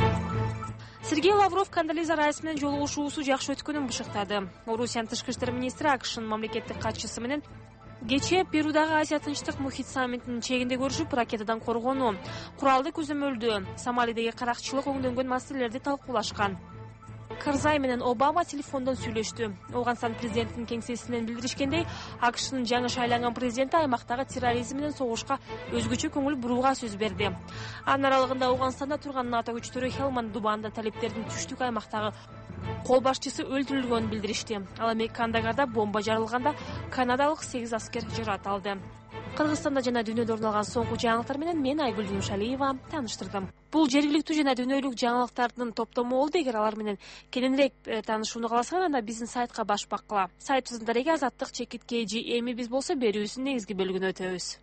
Сергей Лавров Кондолиза Райс менен жолугушуусу жакшы өткөнүн бышыктады. Орусиянын тышкы иштер министри АКШнын мамлекеттик катчысы менен кечээ Перудагы Азия тынчтык мухит саммитинин чегинде көрүшүп, ракетадан коргонуу, куралды көзөмөлдөө, Сомалидеги каракчылык өңдөнгөн маселелерди талкуулашкан. Карзай менен Обама телефондон сүйлөштү. Ооганстан президентинин кеңсесинен билдиришкендей, АКШнын жаңы шайланган президенти аймактагы терроризм менен согушка өзгөчө көңүл бурууга сөз берди. Анын аралыгында Ооганстанда турган НАТО күчтөрү Хелманд Дубанда талептердин түштүк аймактагы кол башчысы өлтүрүлгөнүн билдиришти. Ал эми Кандагарда бомба жарылганда канадалык сегиз аскер жаратылды. Кыргызстанда жана дүйнөдө орун алган соңку жаңылыктар менен мен Айгүл Жунушалиева тааныштырдым. Бул жергиликтүү жана дүйнөлүк жаңылыктардын топтому болду. Эгер алар менен кененирээк таанышууну кааласаңар, анда биздин сайтка баш баккыла. Сайтыбыздын дареги азаттык чекит kg. Эми биз болсо берүүбүздүн негизги бөлүгүнө өтөбүз.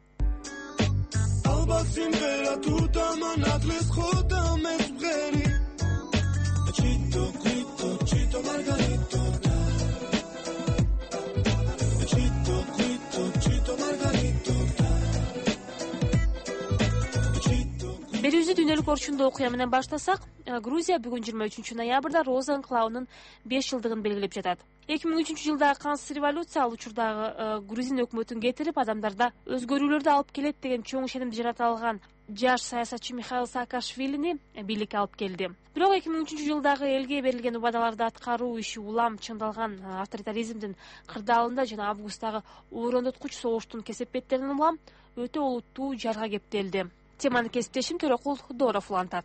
Берүүбүздү дүйнөлүк орчундуу окуя менен баштасак, Грузия бүгүн жыйырма үчүнчү ноябрда Роза анклавынын беш жылдыгын белгилеп жатат. эки миң үчүнчү жылдагы кансыз революция ал учурдагы грузин өкмөтүн кетирип, адамдарда өзгөрүүлөрдү алып келет деген чоң ишенимди жарата алган жаш саясатчы Михаил Саакашвилини бийликке алып келди. Бирок эки миң үчүнчү жылдагы элге берилген убадаларды аткаруу иши улам чыңдалган авторитаризмдин кырдаалында жана августтагы оорундуткуч согуштун кесепеттеринен улам өтө олуттуу жарга кептелди. Теманы кесиптешим Төрөкул Доров улантат.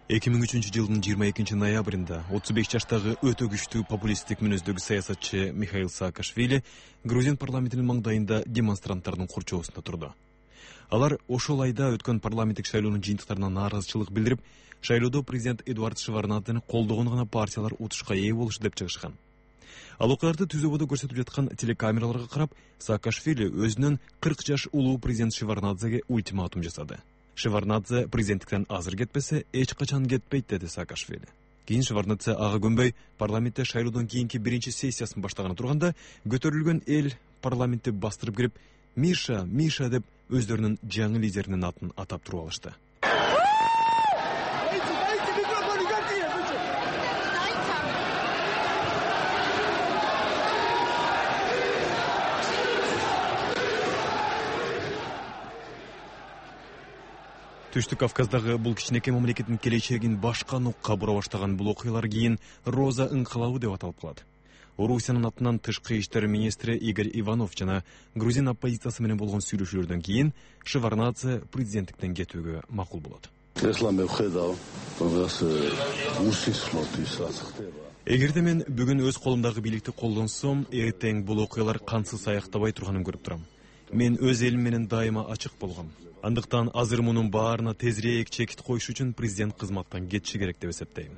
эки миң үчүнчү жылдын жыйырма экинчи ноябрында отуз беш жаштагы өтө күчтүү популисттик мүнөздөгү саясатчы Михаил Саакашвили Грузин парламентинин маңдайында демонстранттардын курчоосунда турду. Алар ошол айда өткөн парламенттик шайлоонун жыйынтыктарына нааразычылык билдирип, шайлоодо президент Эдуард Шеварднадзени колдогон гана партиялар утушка ээ болушу деп чыгышкан. Ал окуяларды түзөбөдө көрсөтүп жаткан телекамераларга карап, Саакашвили өзүнүн кырк жаш улуу президент Шеварднадзеге ультиматум жасады. Шеварднадзе президенттиктен азыр кетпесе, эч качан кетпейт, деди Саакашвили. Кийин Шеварднадзе ага көнбөй парламентте шайлоодон кийинки биринчи сессиясын баштаганы турганда, көтөрүлгөн эл парламентти бастырып кирип, Миша, Миша деп өздөрүнүн жаңы лидеринин атын атап туруп алышты. Түштүк Кавказдагы бул кичинекей мамлекеттин келечегин башка нукка бура баштаган бул окуялар кийин Роза ыңкылабы деп аталып калат. Орусиянын атынан тышкы иштер министри Игорь Иванов жана грузин оппозициясы менен болгон сүйлөшүүлөрдөн кийин Шеварднадзе президенттиктен кетүүгө макул болот. Эгерде мен бүгүн өз колумдагы бийликти колдонсом, эртең бул окуялар кансыз аяктабай турганын көрүп турам. Мен өз элим менен дайыма ачык болгом. Андыктан азыр мунун баарына тезирээк чекит коюш үчүн президент кызматтан кетиши керек деп эсептейм,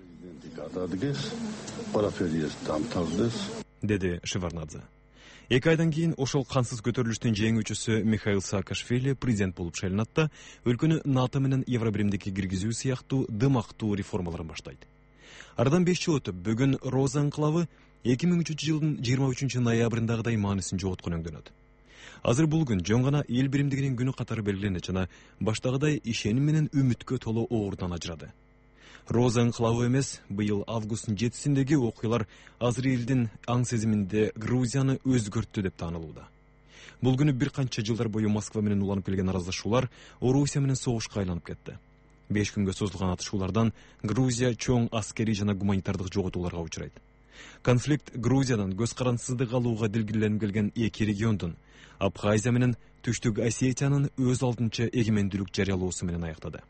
деди Шеварднадзе. Эки айдан кийин ошол кансыз көтөрүлүштүн жеңүүчүсү Михаил Саакашвили президент болуп шайланат да, өлкөнү НАТО менен Евробиримдикке киргизүү сыяктуу дымактуу реформаларын баштайт. Ардан беш жыл өтүп, бүгүн Роза ыңкылабы эки миң үчүнчү жылдын жыйырма үчүнчү ноябрындагыдай маанисин жоготкон өңдөнөт. Азыр бул күн жөн гана эл биримдигинин күнү катары белгиленет жана баштагыдай ишеним менен үмүткө толуу оорунан ажырады. Роза ыңкылабы эмес, быйыл августтун жетисиндеги окуялар азыр элдин аң сезиминде Грузияны өзгөрттү деп таанылууда. Бул күнү бир канча жылдар бою Москва менен уланып келген араздашуулар Орусия менен согушка айланып кетти. Беш күнгө созулган атышуулардан Грузия чоң аскерий жана гуманитардык жоготууларга учурайт. Конфликт Грузиядан көз карансыздык алууга дилгирленип келген эки региондун Абхазия менен Түштүк Осетиянын өз алдынча эгемендүүлүк жарыялоосу менен аяктады.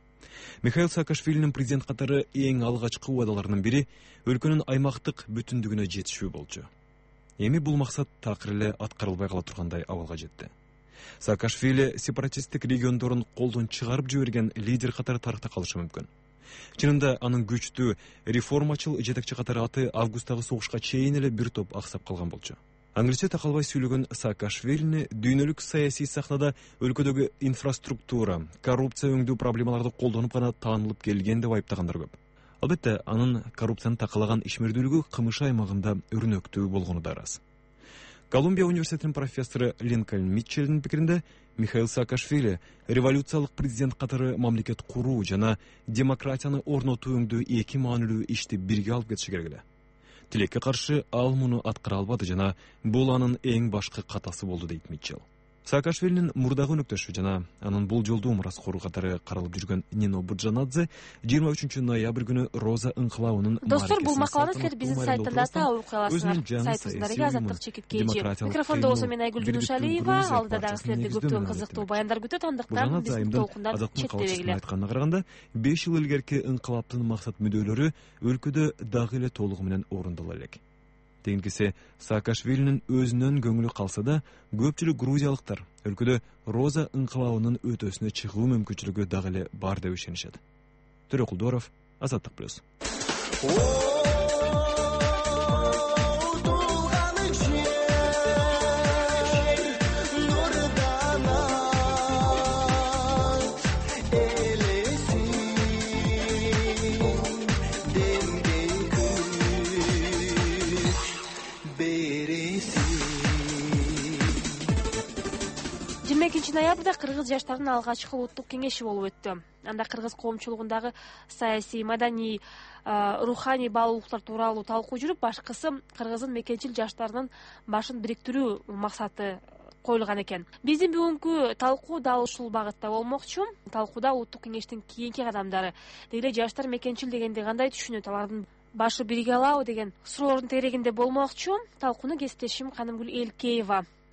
Михаил Саакашвилинин президент катары эң алгачкы убадаларынын бири өлкөнүн аймактык бүтүндүгүнө жетишүү болчу. Эми бул максат такыр эле аткарылбай кала тургандай абалга жетти. Саакашвили сепаратисттик региондорун колдон чыгарып жиберген лидер катары тарыхта калышы мүмкүн. Чынында анын күчтүү реформачыл жетекчи катары аты августтагы согушка чейин эле бир топ аксап калган болчу. Англисче такалбай сүйлөгөн Саакашвилини дүйнөлүк саясий сахнада өлкөдөгү инфраструктура, коррупция өңдүү проблемаларды колдонуп гана таанылып келген деп айыптагандар көп. Албетте, анын коррупцияны такалаган ишмердүүлүгү кымыш аймагында өрнөктүү болгону да ырас. Колумбия университетинин профессору Линкольн Митчелдин пикиринде, Михаил Саакашвили революциялык президент катары мамлекет куруу жана демократияны орнотуу өңдүү эки маанилүү ишти бирге алып кетиши керек эле. Тилекке каршы ал муну аткара албады жана бул анын эң башкы катасы болду, дейт Митчел. Саакашвилинин мурдагы өнөктөшү жана анын бул жолдуу мураскору катары каралып жүргөн Нино Буджанадзе жыйырма үчүнчү ноябрь күнү Роза ыңкылабынын Достор, бул макаланы силер биздин сайттарда табуу кыласыңар. Сайтыбыздарга азаттык чекит кечи. Микрофондо болсо мен Айгүл Жунушалиева, алдыда дагы силерди көптөгөн кызыктуу баяндар күтөт, андыктан биздин толкундан четтебегиле. Айтканына караганда, беш жыл илгерки ыңкылаптын максат мүдөлөрү өлкөдө дагы эле толугу менен орундала элек. Тегинкиси Саакашвилинин өзүнөн көңүлү калса да, көпчүлүк грузиялыктар өлкөдө Роза ыңкылабынын өтөсүнө чыгуу мүмкүнчүлүгү дагы эле бар деп ишенишет. Төрөкулдоров, Азаттык плюс. жыйырма экинчи ноябрда кыргыз жаштарынын алгачкы улуттук кеңеши болуп өттү. Анда кыргыз коомчулугундагы саясий, маданий, руханий баалуулуктар тууралуу талкуу жүрүп, башкысы кыргыздын мекенчил жаштарынын башын бириктирүү максаты коюлган экен. Биздин бүгүнкү талкуу дал ушул багытта болмокчу. Талкууда улуттук кеңештин кийинки кадамдары, деги эле жаштар мекенчил дегенди кандай түшүнөт, алардын башы бирге алабы деген суроолордун тегерегинде болмокчу. Талкууну кесиптешим Канымгүл Элкеева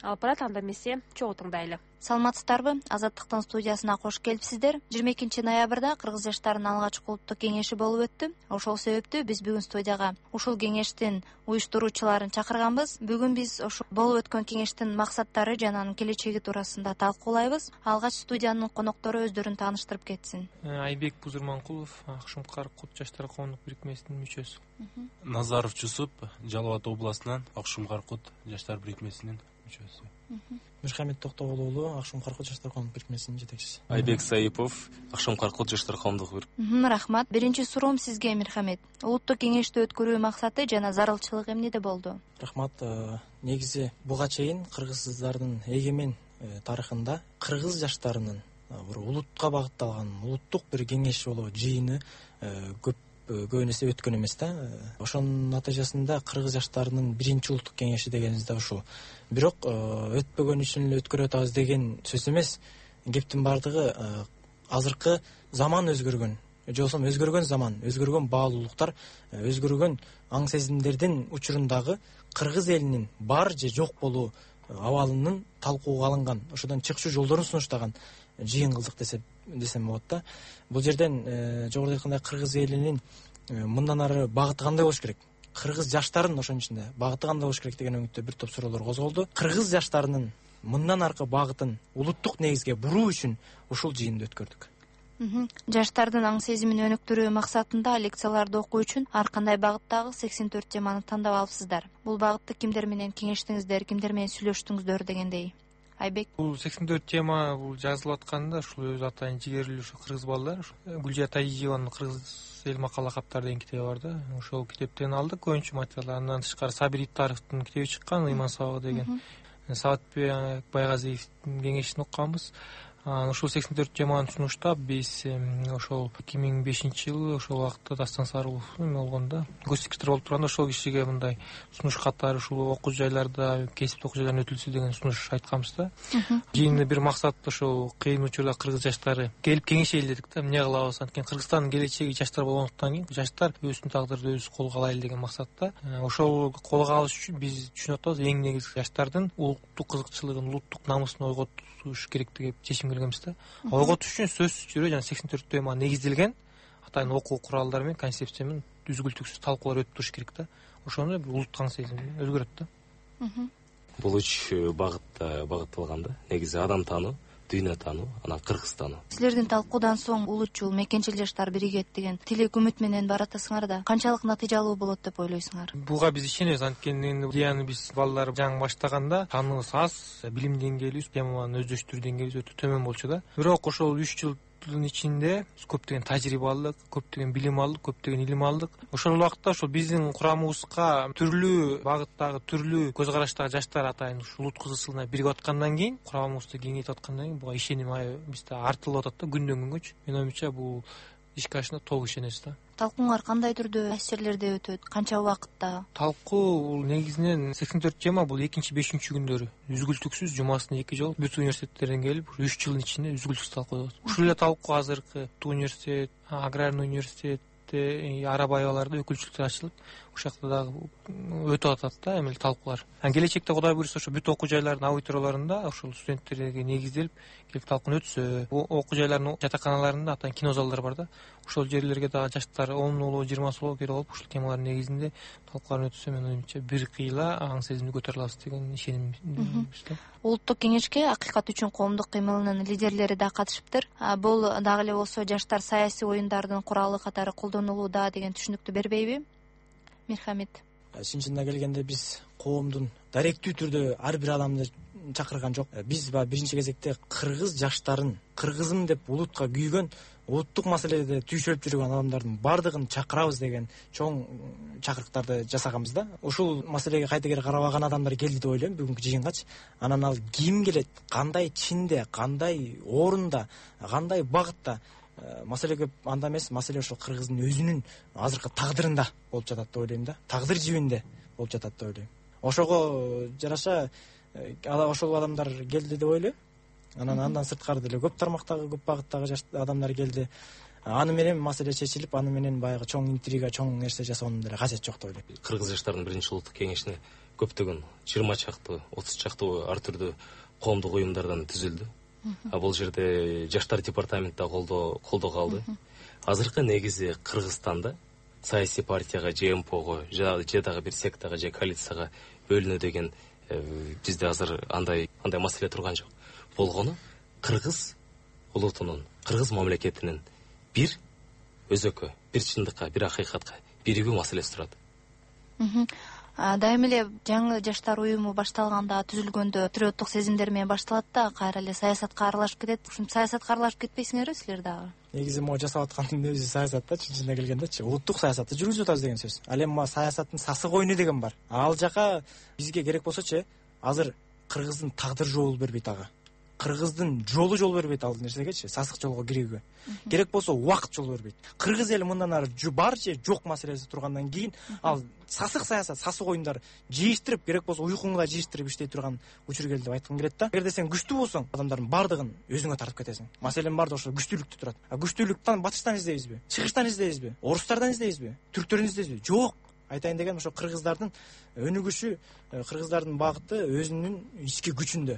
алып барат. Анда эмесе чогуу тыңдайлы. Саламатсыздарбы? Азаттыктын студиясына кош келипсиздер. жыйырма экинчи ноябрда кыргыз жаштарынын алгачкы улуттук кеңеши болуп өттү. Ошол себептүү биз бүгүн студияга ушул кеңештин уюштуруучуларын чакырганбыз. Бүгүн биз ошол болуп өткөн кеңештин максаттары жана анын келечеги туурасында талкуулайбыз. Алгач студиянын коноктору өздөрүн тааныштырып кетсин. Айбек Бузурманкулов, Акшым Каркут жаштар коомдук бирикмесинин мүчөсү. Назаров Жусуп, Жалал Абад областынан Акшым Каркут жаштар бирикмесинин мүчөсү. Мирхамед Токтогул уулу, Акшым Каркут жаштар коомдук бирикмесинин жетекчиси. Айбек Саипов, Акшым Каркут жаштар коомдук бирикмеси. Рахмат. Биринчи суроом сизге, Мирхамед. Улуттук кеңешти өткөрүү максаты жана зарылчылыгы эмнеде болду? Рахмат. Негизи буга чейин кыргыздардын эгемен тарыхында кыргыз жаштарынын бир улутка багытталган улуттук бир кеңеш болобу, жыйыны көп көп нерсе өткөн эмес да. Ошонун натыйжасында кыргыз жаштарынын биринчи улуттук кеңеши дегенибиз да ушул. Бирок өтпөгөн үчүн эле өткөрүп атабыз деген сөз эмес. Кептин бардыгы азыркы заман өзгөргөн. же болбосо өзгөргөн заман, өзгөргөн баалуулуктар, өзгөргөн аң сезимдердин учурундагы кыргыз элинин бар же жок болуу абалынын талкууга алынган, ошодон чыкчу жолдорун сунуштаган жыйын кылдык десем десем болот да. Бул жерден жогоруда айткандай кыргыз элинин мындан ары багыты кандай болуш керек? Кыргыз жаштарын ошонун ичинде багыты кандай болуш керек деген өңүттө бир топ суроолор козголду. Кыргыз жаштарынын мындан аркы багытын улуттук негизге буруу үчүн ушул жыйынды өткөрдүк. Жаштардын аң сезимин өнүктүрүү максатында лекцияларды окуу үчүн ар кандай багыттагы сексен төрт теманы тандап алыпсыздар. Бул багытты кимдер менен кеңештиңиздер, кимдер менен сүйлөштүңүздөр дегендей. Айбек. Бул сексен төрт тема бул жазылып атканда ушул өз атайын жигерлүү ушу кыргыз балдар, Гүлжия Таижеванын кыргыз эл макала каптар деген китеби бар да. Ошол китептен алдык көбүнчө материал. Андан тышкары Сабир Иттаровдун китеби чыккан, Ыйман сабагы деген. Саатбек Байгазиевдин кеңешин укканбыз. Ушул сексен төрт теманы сунуштап биз ошол эки миң бешинчи жылы ошол убакта Дастан Сарылов болгондо госсекретарь болуп турганда ошол кишиге мындай сунуш катары ушул окуу жайларда, кесиптик окуу жайларда өтүлсү деген сунуш айтканбыз да. Жыйындын бир максаты ошол кыйын учурда кыргыз жаштары келип кеңешели дедик да, эмне кылабыз? Анткени Кыргызстандын келечеги жаштар болгондуктан кийин жаштар өзүнүн тагдырды өзү колго алайлы деген максатта. Ошол колго алыш үчүн биз түшүнүп атабыз, эң негизги жаштардын улуттук кызыкчылыгын, улуттук намысын ойготуш керектиги чечим келгенбиз да. Ойготуш үчүн сөзсүз түрдө жана сексен төрт тема негизделген атайын окуу куралдары менен концепция менен үзгүлтүксүз талкуулар өтүп туруш керек да. Ошону улуттук аң сезим өзгөрөт да. Бул үч багытта багытталган да. Негизи адам таануу, дүйнө таануу, анан Кыргыз таануу. Силердин талкуудан соң улутчул, мекенчил жаштар биригет деген тилек үмүт менен баратасыңар да. Канчалык натыйжалуу болот деп ойлойсуңар? Буга биз ишенебиз, анткени идеяны биз балдар жаңы баштаганда тааныбыз аз, билим деңгээлибиз, теманы өздөштүрүү деңгээлибиз өтө төмөн болчу да. Бирок ошол үч жыл ичинде көптөгөн тажрыйба алдык, көптөгөн билим алдык, көптөгөн илим алдык. Ошол убакытта ошол биздин курамыбызга түрлүү багыттагы, түрлүү көз караштагы жаштар атайын ушул улут кызыкчылыгына биригип аткандан кийин, курамыбызды кеңейтип аткандан кийин буга ишеним бизде артылып атат да күндөн күнгөчү. Менин оюмча бул ишке ашына толук ишенебиз да. Талкууңар кандай түрдө, кайсы жерлерде өтөт, канча убакытта? Талкуу бул негизинен сексен төрт тема бул экинчи бешинчи күндөрү үзгүлтүксүз жумасына эки жолу бүт университеттерден келип үч жылдын ичинде үзгүлтүксүз талкуулайбыз. Ушул эле талкуу азыркы университет, аграрный университет, арабаеваларда өкүлчүлүктөр ачылып, ошол жакта дагы өтүп атат да эмел талкуулар. Анан келечекте Кудай буйрса ошо бүт окуу жайлардын аудиторияларында ошол студенттерге негизделип келип талкуу өтсө, окуу жайлардын жатаканаларында атайын кинозалдар бар да. Ошол жерлерге дагы жаштар он болобу, жыйырма болобу келип алып ушул темалар негизинде талкуулар өтсө, менин оюмча бир кыйла аң сезимди көтөрө алабыз деген ишенимибиз да. Улуттук кеңешке акыйкат үчүн коомдук кыймылынын лидерлери да катышыптыр. Бул дагы эле болсо жаштар саясий оюндардын куралы катары колдонулууда деген түшүнүктү бербейби? Мирхамед. Чын чынына келгенде биз коомдун даректүү түрдө ар бир адамды чакырган жок. Биз биринчи кезекте кыргыз жаштарын, кыргызым деп улутка күйгөн, улуттук маселеде түйшөлүп жүргөн адамдардын бардыгын чакырабыз деген чоң чакырыктарды жасаганбыз да. Ушул маселеге кайдыгер карабаган адамдар келди деп ойлойм бүгүнкү жыйынгачы. Анан ал ким келет, кандай чинде, кандай орунда, кандай багытта маселе көп анда эмес, маселе ошол кыргыздын өзүнүн азыркы тагдырында болуп жатат деп ойлойм да. Тагдыр жибинде болуп жатат деп ойлойм. Ошого жараша ошол адамдар келди деп ойлойм. Анан андан сырткары деле көп тармактагы, көп багыттагы адамдар келди. аны менен маселе чечилип, аны менен баягы чоң интрига, чоң нерсе жасоонун деле кажети жок деп ойлойм. Кыргыз жаштарынын биринчи улуттук кеңешине көптөгөн жыйырма чакты, отуз чакты ар түрдүү коомдук уюмдардан түзүлдү. А бул жерде жаштар департаменти да колдоо алды. Азыркы негизи Кыргызстанда саясий партияга, же эм пого, же дагы бир сектага, же коалицияга бөлүнө деген бизде азыр андай андай маселе турган жок. Болгону Кыргыз улутунун, Кыргыз мамлекетинин бир өзөккө, бир чындыкка, бир акыйкатка биригүү маселеси турат. Дайым эле жаңы жаштар уюму башталганда, түзүлгөндө патриоттук сезимдер менен башталат да, кайра эле саясатка аралашып кетет. Ушинтип саясатка аралашып кетпейсиңерби силер дагы? Негизи могу жасап аткандын өзү саясат да, чынчына келгендечи. Улуттук саясатты жүргүзүп атабыз деген сөз. Ал эми саясаттын сасык ойуну деген бар. Ал жака бизге керек болсочу, азыр Кыргыздын тагдыр жолу бербейт ага. Кыргыздын жолу жол бербейт ал нерсегечи, сасык жолго кирүүгө. Керек болсо убакыт жол бербейт. Кыргыз эли мындан ары бар же жок маселеси тургандан кийин ал сасык саясат, сасык оюндар жийиштирип, керек болсо уйкуңду да жийиштирип иштей турган учур келди деп айткым келет да. Эгерде сен күчтүү болсоң, адамдардын бардыгын өзүңө тартып кетесиң. Маселенин баардыгы ошо күчтүүлүктө турат. А күчтүүлүктү батыштан издейбизби? Чыгыштан издейбизби? Орустардан издейбизби? Түрктөрдөн издейбизби? Жок. Айтайын деген ошо кыргыздардын өнүгүшү, кыргыздардын багыты өзүнүн ички күчүндө.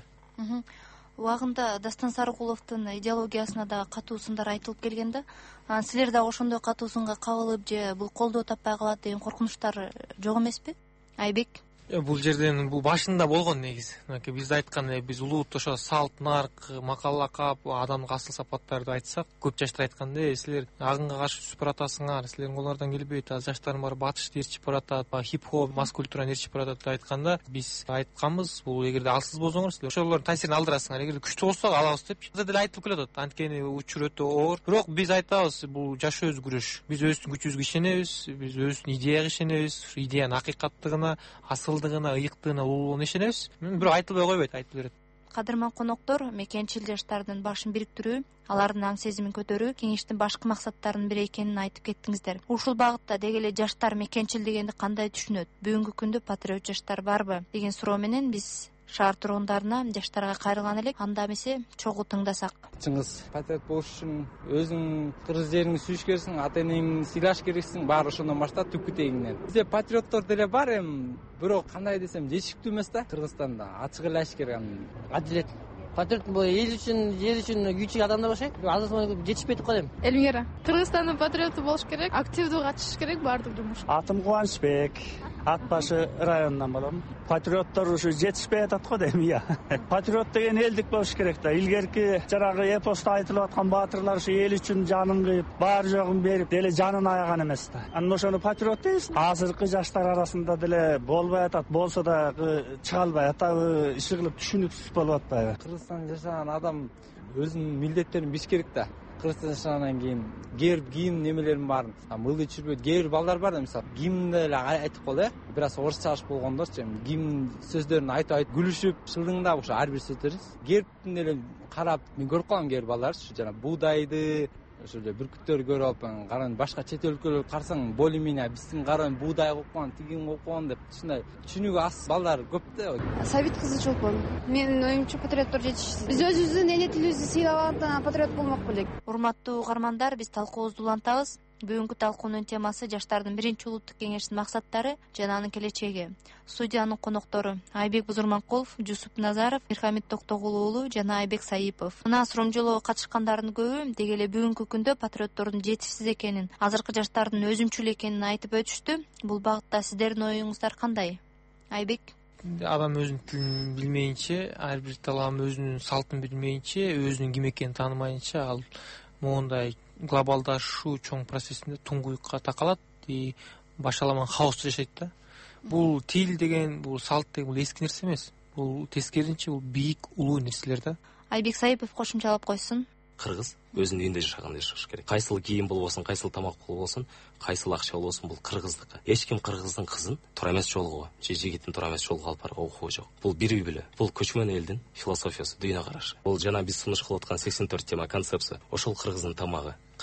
Убагында Дастан Сарыкуловдун идеологиясына да катуу сындар айтылып келген да. Силер дагы ошондой катуу сынга кабылып же бул колдоо таппай калат деген коркунучтар жок эмеспи? Айбек? Бул жерден бул башында болгон негизи. Биз айткандай, биз улут ошо салт, нарк, макал лакап, адамдык асыл сапаттарды айтсак, көп жаштар айткандай, силер агынга каршы түсүп баратасыңар, силердин колуңардан келбейт, азыр жаштардын баары батышты ээрчип баратат, хип-хоп, масс культураны ээрчип баратат деп айтканда, биз айтканбыз, бул эгерде алсыз болсоңор, силер ошолордун таасирин алдырасыңар, эгерде күчтүү болсок алабыз депчи. Азыр деле айтылып келатат, анткени учур өтө оор. Бирок биз айтабыз, бул жашоо күрөш. Биз өзүбүздүн күчүбүзгө ишенебиз, биз өзүбүздүн идеяга ишенебиз, идеянын акыйкаттыгына, асылдыгына, ыйыктыгына, улуулугуна ишенебиз. Бирок айтылбай койбойт, айтып берет. Кадырман коноктор, мекенчил жаштардын башын бириктирүү, алардын аң сезимин көтөрүү кеңештин башкы максаттарынын бири экенин айтып кеттиңиздер. Ушул багытта деги эле жаштар мекенчил дегенди кандай түшүнөт? Бүгүнкү күндө патриот жаштар барбы деген суроо менен биз шаар тургундарына, жаштарга кайрылган элек. Анда эмесе чогуу тыңдасак. Чыңгыз, патриот болуш үчүн өзүң кыргыз жериңди сүйүш керексиң, ата энеңди сыйлаш керексиң, баары ошондон баштап түпкү тегиңнен. Бизде патриоттор деле бар эми, бирок кандай десем жетиштүү эмес да. Кыргызстанда ачык эле айтыш керек, адилет. Патриот бул эл үчүн, жер үчүн күйчүк адамдар башайт. Азыр жетишпей туруп калат эми. Элмира, Кыргызстандын патриоту болуш керек, активдүү катышыш керек баардык жумушка. Атым Кубанычбек, Ат башы районунан болом. Патриоттор ушу жетишпей атат го дейм, ия. Патриот деген элдик болуш керек да. Илгерки жарагы эпоста айтылып аткан баатырлар ушу эл үчүн жанын кыйып, бар жогун берип, деле жанын аяган эмес да. Анан ошону патриот дейбиз. Азыркы жаштар арасында деле болбой атат, болсо да чыга албай атабы, иши кылып түшүнүксүз болуп атпайбы? Кыргызстанда жашаган адам өзүнүн милдеттерин билиш керек да. Кыргызстанда жашагандан кийин кээ бир кийим немелерин баарын ылдый чүрбөйт. Кээ бир балдар бар да, мисалы, гимнди эле айтып кол, э, бир аз орусча аш болгондорчу, эми гимн сөздөрүн айтып айтып гүлүшүп, шылдыңдап ошо ар бир сөздөрүн кээ бирин эле карап, мен көрүп калам кээ бир балдарчы, жана буудайды, ошо эле бүркүттөрдү көрүп алып, каран башка чет өлкөлөрдү карасаң, более-менее биздин каран буудай коюп койгон, тигин коюп койгон деп, ушундай түшүнүгү аз балдар көп да. Сабит кызы Чолпон. Менин оюмча патриоттор жетишсиз. Биз өзүбүздүн эне тилибизди сыйлагандыктан патриот болмок белек. Урматтуу угармандар, биз талкуубузду улантабыз. Бүгүнкү талкуунун темасы жаштардын биринчи улуттук кеңешинин максаттары жана анын келечеги. Студиянын коноктору Айбек Бузурманкулов, Жусуп Назаров, Мирхамит Токтогул уулу жана Айбек Саипов. Мына суромжолоо катышкандардын көбү деги эле бүгүнкү күндө патриоттордун жетишсиз экенин, азыркы жаштардын өзүмчүл экенин айтып өтүштү. Бул багытта сиздердин оюңуздар кандай? Айбек? Адам өзүнүн тилин билмейинче, ар бир талаам өзүнүн салтын билмейинче, өзүнүн ким экенин таанымайынча, ал моундай глобалдашуу чоң процессинде туңгуюкка такалат и башаламан хаоста жашайт да. Бул тил деген, бул салт деген бул эски нерсе эмес. Бул тескерисинче бул бийик, улуу нерселер да. Айбек Саипов кошумчалап койсун. Кыргыз өзүнүн үйүндө жашагандай жашаш керек. Кайсыл кийим болбосун, кайсыл тамак болбосун, кайсыл акча болбосун, бул кыргыздыкы. Эч ким кыргыздын кызын туура эмес жолго, же жигитин туура эмес жолго алып барууга укугу жок. Бул бир үй бүлө. Бул көчмөн элдин философиясы, дүйнө карашы. Бул жана биз сунуш кылып аткан сексен төрт тема концепция. Ошол кыргыздын тамагы,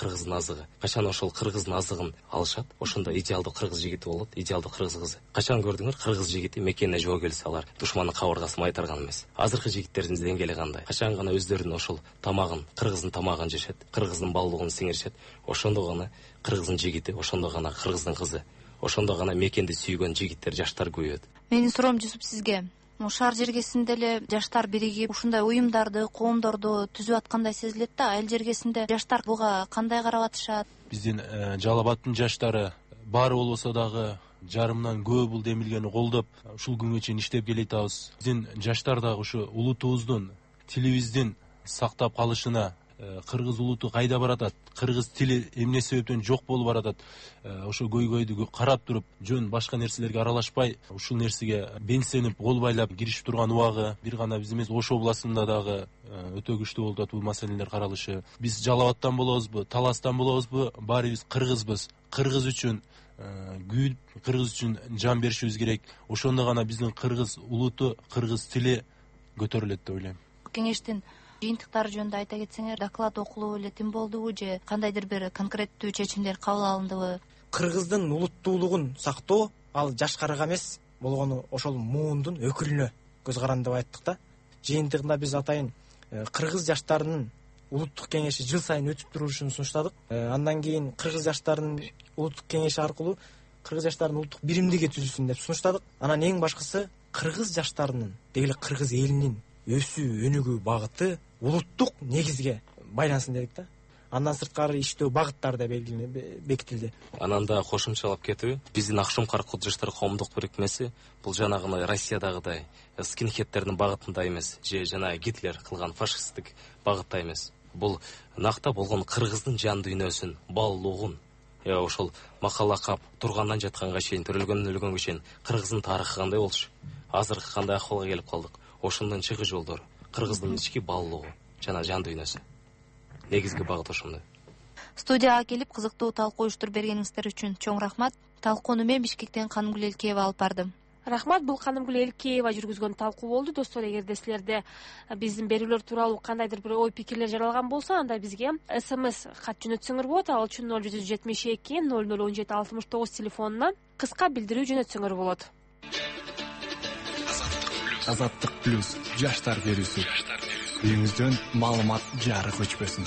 кыргыздын азыгы. Качан ошол кыргыздын азыгын алышат, ошондо идеалдуу кыргыз жигити болот, идеалдуу кыргыз кызы. Качан көрдүңөр кыргыз жигити мекенине жоо келсе алар душмандын кабыргасын майтарган эмес. Азыркы жигиттердин деңгээли кандай? Качан гана өздөрүнүн ошол тамагын, кыргыздын тамагын жешет, кыргыздын балдыгын сиңиришет, ошондо гана кыргыздын жигити, ошондо гана кыргыздын кызы, ошондо гана мекенди сүйгөн жигиттер, жаштар көбөйөт. Менин суроом Жусуп сизге. Шаар жергесинде эле жаштар биригип ушундай уюмдарды, коомдорду түзүп аткандай сезилет да. Айыл жергесинде жаштар буга кандай карап атышат? Биздин Жалал Абадтын жаштары баары болбосо дагы жарымдан көп бул демилгени колдоп, ушул күнгө чейин иштеп келатабыз. Биздин жаштар дагы ушу улутубуздун, тилибиздин сактап калышына, кыргыз улуту кайда баратат, кыргыз тили эмне себептен жок болуп баратат, ошо көйгөйдү карап туруп, жөн башка нерселерге аралашпай, ушул нерсеге бенсенип, кол байлап киришип турган убагы бир гана биз эмес, Ош областында дагы өтө күчтүү болуп атат бул маселелер каралышы. Биз Жалал Абадтан болобузбу, Таластан болобузбу, баарыбыз кыргызбыз. Кыргыз үчүн күйүп, кыргыз үчүн жан беришибиз керек. Ошондо гана биздин кыргыз улуту, кыргыз тили көтөрүлөт деп ойлойм. Кеңештин жыйынтыктары жөнүндө айта кетсеңер, доклад окулуп эле тим болдубу же кандайдыр бир конкреттүү чечимдер кабыл алындыбы? Кыргыздын улуттуулугун сактоо ал жашкарга эмес, болгону ошол муундун өкүлүнө көз каранды деп айттык да. Жыйынтыгында биз атайын кыргыз жаштарынын улуттук кеңеши жыл сайын өтүп турушун сунуштадык. Андан кийин кыргыз жаштарынын улуттук кеңеши аркылуу кыргыз жаштарынын улуттук биримдиги түзүлсүн деп сунуштадык. Анан эң башкысы кыргыз жаштарынын, деги эле кыргыз элинин өсүү, өнүгүү багыты улуттук негизге байлансын дедик да. Андан сырткары иштөө багыттары да бекитилди. Анан да кошумчалап кетиби, биздин Акшумкар жаштар коомдук бирикмеси бул жанагындай Россиядагыдай скинхедтердин багытында эмес, же жана Гитлер кылган фашисттик багытта эмес. Бул накта болгон кыргыздын жан дүйнөсүн, баллуугун, я ошол макала кап тургандан жатканга чейин, төрөлгөндөн өлгөнгө чейин кыргыздын тарыхы кандай болчу, азыркы кандай акыбалга келип калдык, ошондон чыгуу жолдору, кыргыздын ички баллуугу жана жан дүйнөсү. Негизги багыт ошондой. Студияга келип кызыктуу талкуу уюштуруп бергениңиздер үчүн чоң рахмат. Талкууну мен Бишкектен Канымгүл Элкеева алып бардым. Рахмат, бул Канымгүл Элкеева жүргүзгөн талкуу болду. Достор, эгерде силерде биздин берүүлөр тууралуу кандайдыр бир ой пикирлер жаралган болсо, анда бизге смс кат жөнөтсөңөр болот. Ал үчүн ноль жүз жетимиш эки ноль ноль он жети алтымыш тогуз телефонуна кыска билдирүү жөнөтсөңөр болот. Азаттык плюс жаштар берүүсү. Үйүңүздөн маалымат жарык өчпөсүн.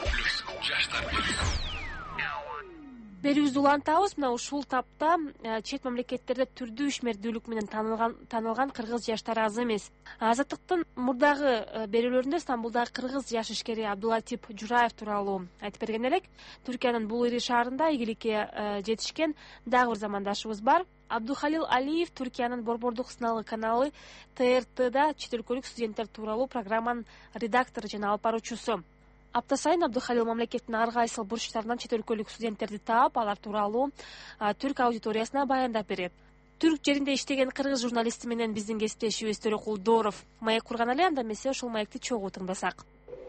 Берүүбүздү улантабыз. Мына ушул тапта чет мамлекеттерде түрдүү ишмердүүлүк менен танылган танылган кыргыз жаштары аз эмес. Азаттыктын мурдагы берүүлөрүндө Стамбулдагы кыргыз жаш ишкери Абдулатип Жураев тууралуу айтып берген элек. Түркиянын бул ири шаарында ийгиликке жетишкен дагы бир замандашыбыз бар. Абдухалил Алиев Түркиянын Борбордук сыналгы каналы Т Р Тда чет өлкөлүк студенттер тууралуу программанын редактору жана алып баруучусу. Апта сайын Абдухалил мамлекеттин ар кайсыл бурчтарынан чет өлкөлүк студенттерди таап, алар тууралуу түрк аудиториясына баяндап берет. Түрк жеринде иштеген кыргыз журналисти менен биздин кесиптешибиз Төрөкул Дооров маек курган эле, анда эмесе ошол маекти чогуу тыңдасак.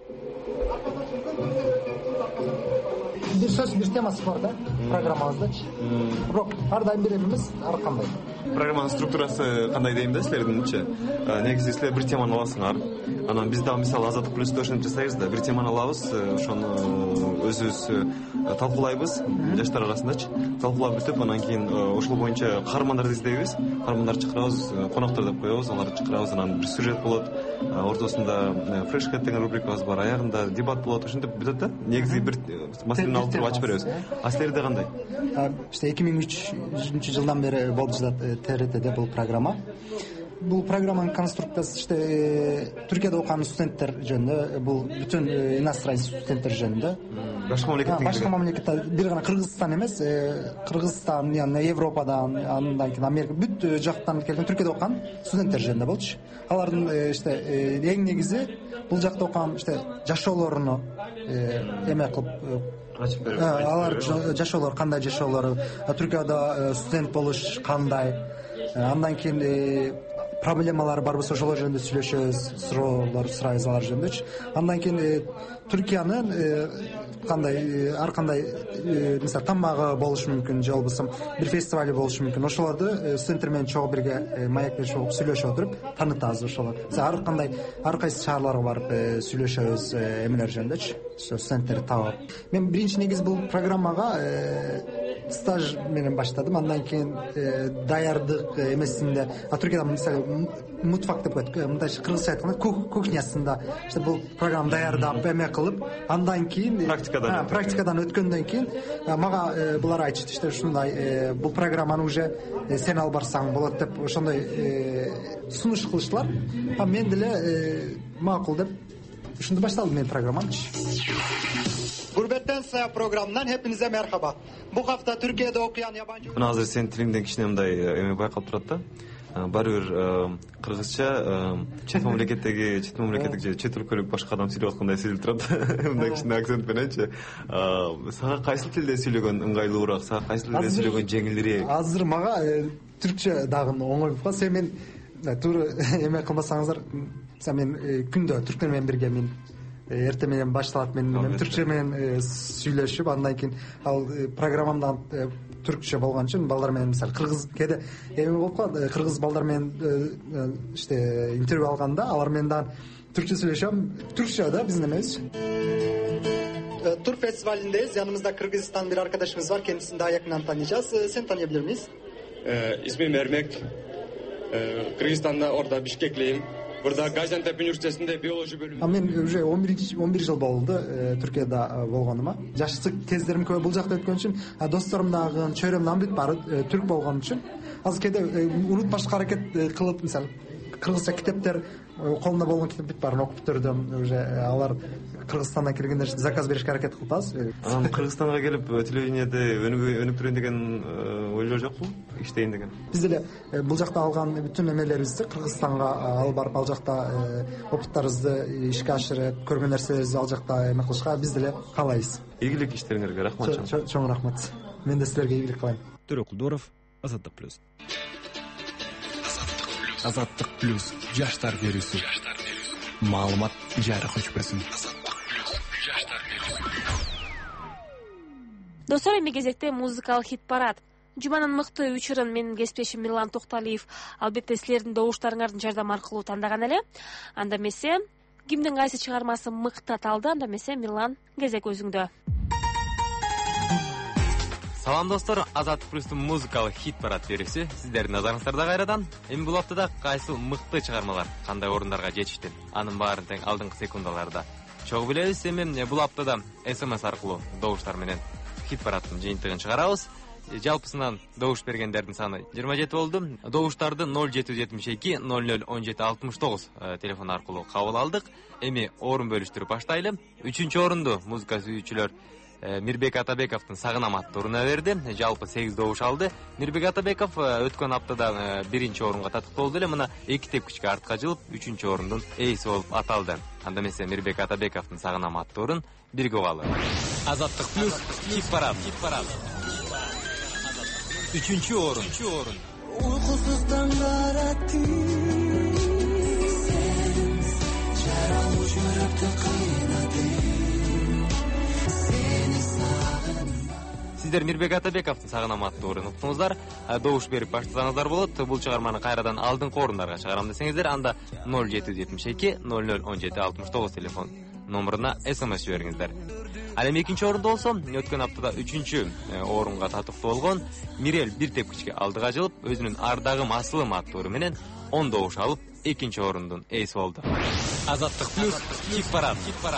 Бир сөз, бир темасы бар да программабыздачы. Бирок ар дайым беребиз, ар кандай. Программанын структурасы кандай дейм да силердинчи? Негизи силер бир теманы аласыңар. Анан биз дагы мисалы Азаттык плюс ошентип жасайбыз да, бир теманы алабыз, ошону өзүбүз талкуулайбыз, жаштар арасындачы. Талкуулап бүтүп, анан кийин ошол боюнча каармандарды издейбиз. Каармандарды чакырабыз, коноктор деп коебуз, аларды чакырабыз, анан бир сюжет болот. Ортосунда фрешхэт деген рубрикабыз бар, аягында дебат болот, ошентип бүтөт да. Негизи бир маселени алып туруп ачып беребиз. А силерде кандай? İşte эки миң үчүнчү жылдан бери болуп жатат Т Р Тде бул программа. Бул программанын конструкциясы işte Түркияда окуган студенттер жөнүндө, бул бүтүн иностранец студенттер жөнүндө. Башка мамлекеттен башка мамлекеттер, бир гана Кыргызстан эмес, Кыргызстан, яны Европадан, андан кийин Америка, бүт жактан келген Түркияда окуган студенттер жөнүндө болчу. Алардын işte эң негизи бул жакта окуган işte жашоолоруну эме кылып алар жашоолор кандай жашоолору, Түркияда студент болуш кандай, андан кийин проблемалары бар болсо ошолор жөнүндө сүйлөшөбүз, суроолор сурайбыз алар жөнүндөчү. Андан кийин Түркиянын кандай ар кандай мисалы тамагы болушу мүмкүн, же болбосо бир фестивали болушу мүмкүн. Ошолорду студенттер менен чогуу бирге маектешип болуп сүйлөшүп отуруп таанытабыз ошолор. Ар кандай ар кайсы шаарларга барып сүйлөшөбүз эмелер жөнүндөчү. Студенттерди таап. Мен биринчи негизи бул программага стаж менен баштадым. Андан кийин даярдык эмесинде Түркияда мисалы мутфак деп коет, мындайча кыргызча айтканда кухнясында işte бул программа даярдап эме кылып, андан кийин практикадан практикадан өткөндөн кийин мага булар айтышты, işte ушундай бул программаны уже сен алып барсаң болот деп ошондой сунуш кылыштылар. А мен деле макул деп ушунду башталды мен программамчы. Гурбеттен сая программынан hepinize merhaba. Bu hafta Türkiye'de okuyan yabancı... Мына азыр сен тилиңден кичине мындай эме байкалып турат да. Баары бир кыргызча чет мамлекеттеги, чет мамлекеттик же чет өлкөлүк башка адам сүйлөп аткандай сезилип турат. Мындай кичине акцент мененчи. Сага кайсы тилде сүйлөгөн ыңгайлуураак, сага кайсы тилде сүйлөгөн жеңилирээк? Азыр мага түркчө дагы оңой болуп калат. Сен мен туура эме кылбасаңыздар, мен күндө түрктөр менен бирге мен эртең менен башталат, мен түркчө менен сүйлөшүп, андан кийин ал программамда түркчө болгон үчүн балдар менен мисалы кыргыз кээде эме болуп калат, кыргыз балдар менен işte интервью алганда алар менен дагы түркчө сүйлөшөм. Түркчө да биздин эмебиз. Tur festivalindeyiz. Yanımızda Kırgızistan bir arkadaşımız var. Kendisini daha yakından tanıyacağız. Sen tanıyabilir miyiz? İsmim Ermek. Kırgızistan'da orada Bişkekliyim. Burada Gaziantep Üniversitesi'nde biyoloji bölümü. Мен уже он бир жыл болду Түркияда болгонума. Жаштык кездерим көп бул жакта өткөн үчүн, досторум дагы, чөйрөм дагы бүт баары түрк болгон үчүн азыр кээде унутпашка аракет кылып, мисалы кыргызча китептер колунда болгон китеп бүт баарын окуп көрдүм. Уже алар Кыргызстандан келгенде заказ беришке аракет кылып атабыз. Анан Кыргызстанга келип телевидениеде өнүгүп жүрөйүн деген ойлор жокпу? Иштейин деген. Биз деле бул жакта алган бүтүн эмелерибизди Кыргызстанга алып барып, ал жакта опыттарыбызды ишке ашырып, көргөн нерселерибизди ал жакта эме кылышка биз деле каалайбыз. Ийгилик иштериңерге рахмат. Чоң рахмат. Мен да силерге ийгилик кылайм. Төрөкулдоров, Азаттык плюс. Азаттык плюс жаштар берүүсү. Маалымат жарык өчпөсүн. Достор, эми кезекте музыкалык хит парад. Жуманын мыкты учурун менин кесиптешим Мирлан Токталиев албетте силердин добуштарыңардын жардамы аркылуу тандаган эле. Анда эмесе кимдин кайсы чыгармасы мыкты аталды, анда эмесе Мирлан, кезек өзүңдө. Салам достор, Азаттык плюстун музыкалык хит парад берүүсү сиздердин назарыңыздарда кайрадан. Эми бул аптада кайсы мыкты чыгармалар кандай орундарга жетишти, анын баарын тең алдыңкы секундаларда чогуу билебиз. Эми бул аптада СМС аркылуу добуштар менен хит парадтын жыйынтыгын чыгарабыз. Жалпысынан добуш бергендердин саны жыйырма жети болду. Добуштарды ноль жети жүз жетимиш эки ноль ноль он жети алтымыш тогуз телефон аркылуу кабыл алдык. Эми орун бөлүштүрүп баштайлы. Үчүнчү орунду музыка сүйүүчүлөр Мирбек Атабековдун Сагынам аттуу оруна берди. Жалпы сегиз добуш алды. Мирбек Атабеков өткөн аптада биринчи орунга татыктуу болду эле. Мына эки тепкичке артка жылып, үчүнчү орундун ээси болуп аталды. Анда эмесе Мирбек Атабековдун Сагынам аттуу орун бирге угалы. Азаттык плюс хит парад. Үчүнчү орун. Uykusuz tanglara tüm sensiz Жаралmış yürekte kıynadı Seni sağınma. Сиздер Мирбек Атабековдун Сагынам аттуу орун уктуңуздар. Добуш берип баштасаңыздар болот. Бул чыгарманы кайрадан алдыңкы орундарга чыгарам десеңиздер, анда ноль жети жүз жетимиш эки ноль ноль он жети алтымыш тогуз телефон номуруна СМС жибериңиздер. Ал эми экинчи орунда болсо, өткөн аптада үчүнчү орунга татыктуу болгон Мирел бир тепкичке алдыга жылып, өзүнүн Ардагым Асылым аттуу ору менен он добуш алып, экинчи орундун ээси болду. Азаттык плюс хит парад.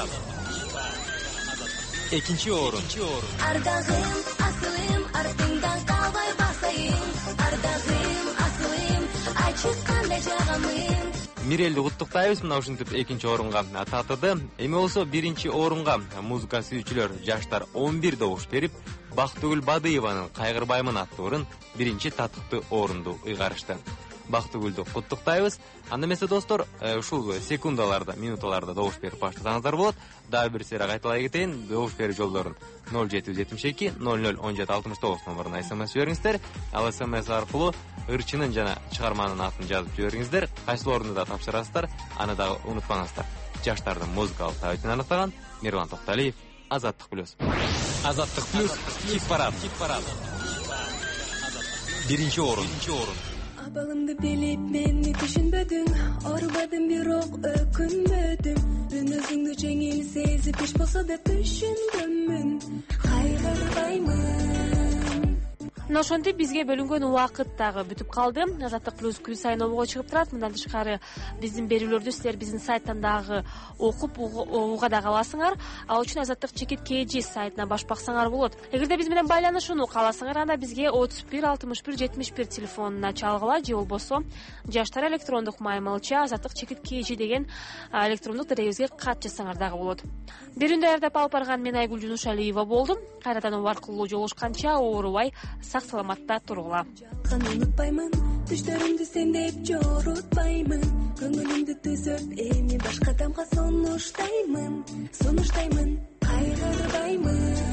Экинчи орун. Ардагым Асылым, артыңдан калбай басайын. Ардагым Асылым, айтчы кандай жагамын. Мирелди куттуктайбыз, мына ушинтип экинчи орунга татыды. Эми болсо биринчи орунга музыка сүйүүчүлөр жаштар он бир добуш берип, Бактыгүл Бадыеванын Кайгырбаймын аттуу орун биринчи татыктуу орунду ыйгарышты. Бактыгүлдү куттуктайбыз. Анда эмесе достор, ушул секундаларда, минуталарда добуш берип баштасаңыздар болот. Дагы бир сере кайталай кетейин. Добуш берүү жолдорун ноль жети жүз жетимиш эки ноль ноль он жети алтымыш тогуз номуруна СМС жибериңиздер. Ал СМС аркылуу ырчынын жана чыгарманын атын жазып жибериңиздер. Кайсыл орунду да тапшырасыздар, аны да унутпаңыздар. Жаштардын музыкалык табитин аныктаган Мирлан Токталиев, Азаттык плюс. Азаттык плюс хит парад. Биринчи орун. Абалымды билип мени түшүнбөдүң, оорубадым бирок өкүнбөдүм. Мен өзүңдү жеңил сезип иш болсо да түшүнгөнмүн. Кайгырбаймын. Мына ошентип бизге бөлүнгөн убакыт дагы бүтүп калды. Азаттык плюс күн сайын обого чыгып турат. Мындан тышкары биздин берүүлөрдү силер биздин сайттан дагы окуп уга дагы аласыңар. Ал үчүн Азаттык чекит kg сайтына баш баксаңар болот. Эгерде биз менен байланышууну кааласаңар, анда бизге отуз бир алтымыш бир жетимиш бир телефонуна чалгыла, же болбосо жаштар электрондук маймылча азаттык чекит kg деген электрондук тилегибизге кат жазсаңар дагы болот. Берүүндү даярдап алып барган мен Айгүл Жунушалиева болдум. Кайрадан об аркылуу жолугушканча оорубай сак саламатта тургула. Унутпаймын, түштөрүмдү сен деп жорутпаймын. Көңүлүмдү түзөп, эми башка адамга сунуштаймын. Сунуштаймын, кайгырбаймын.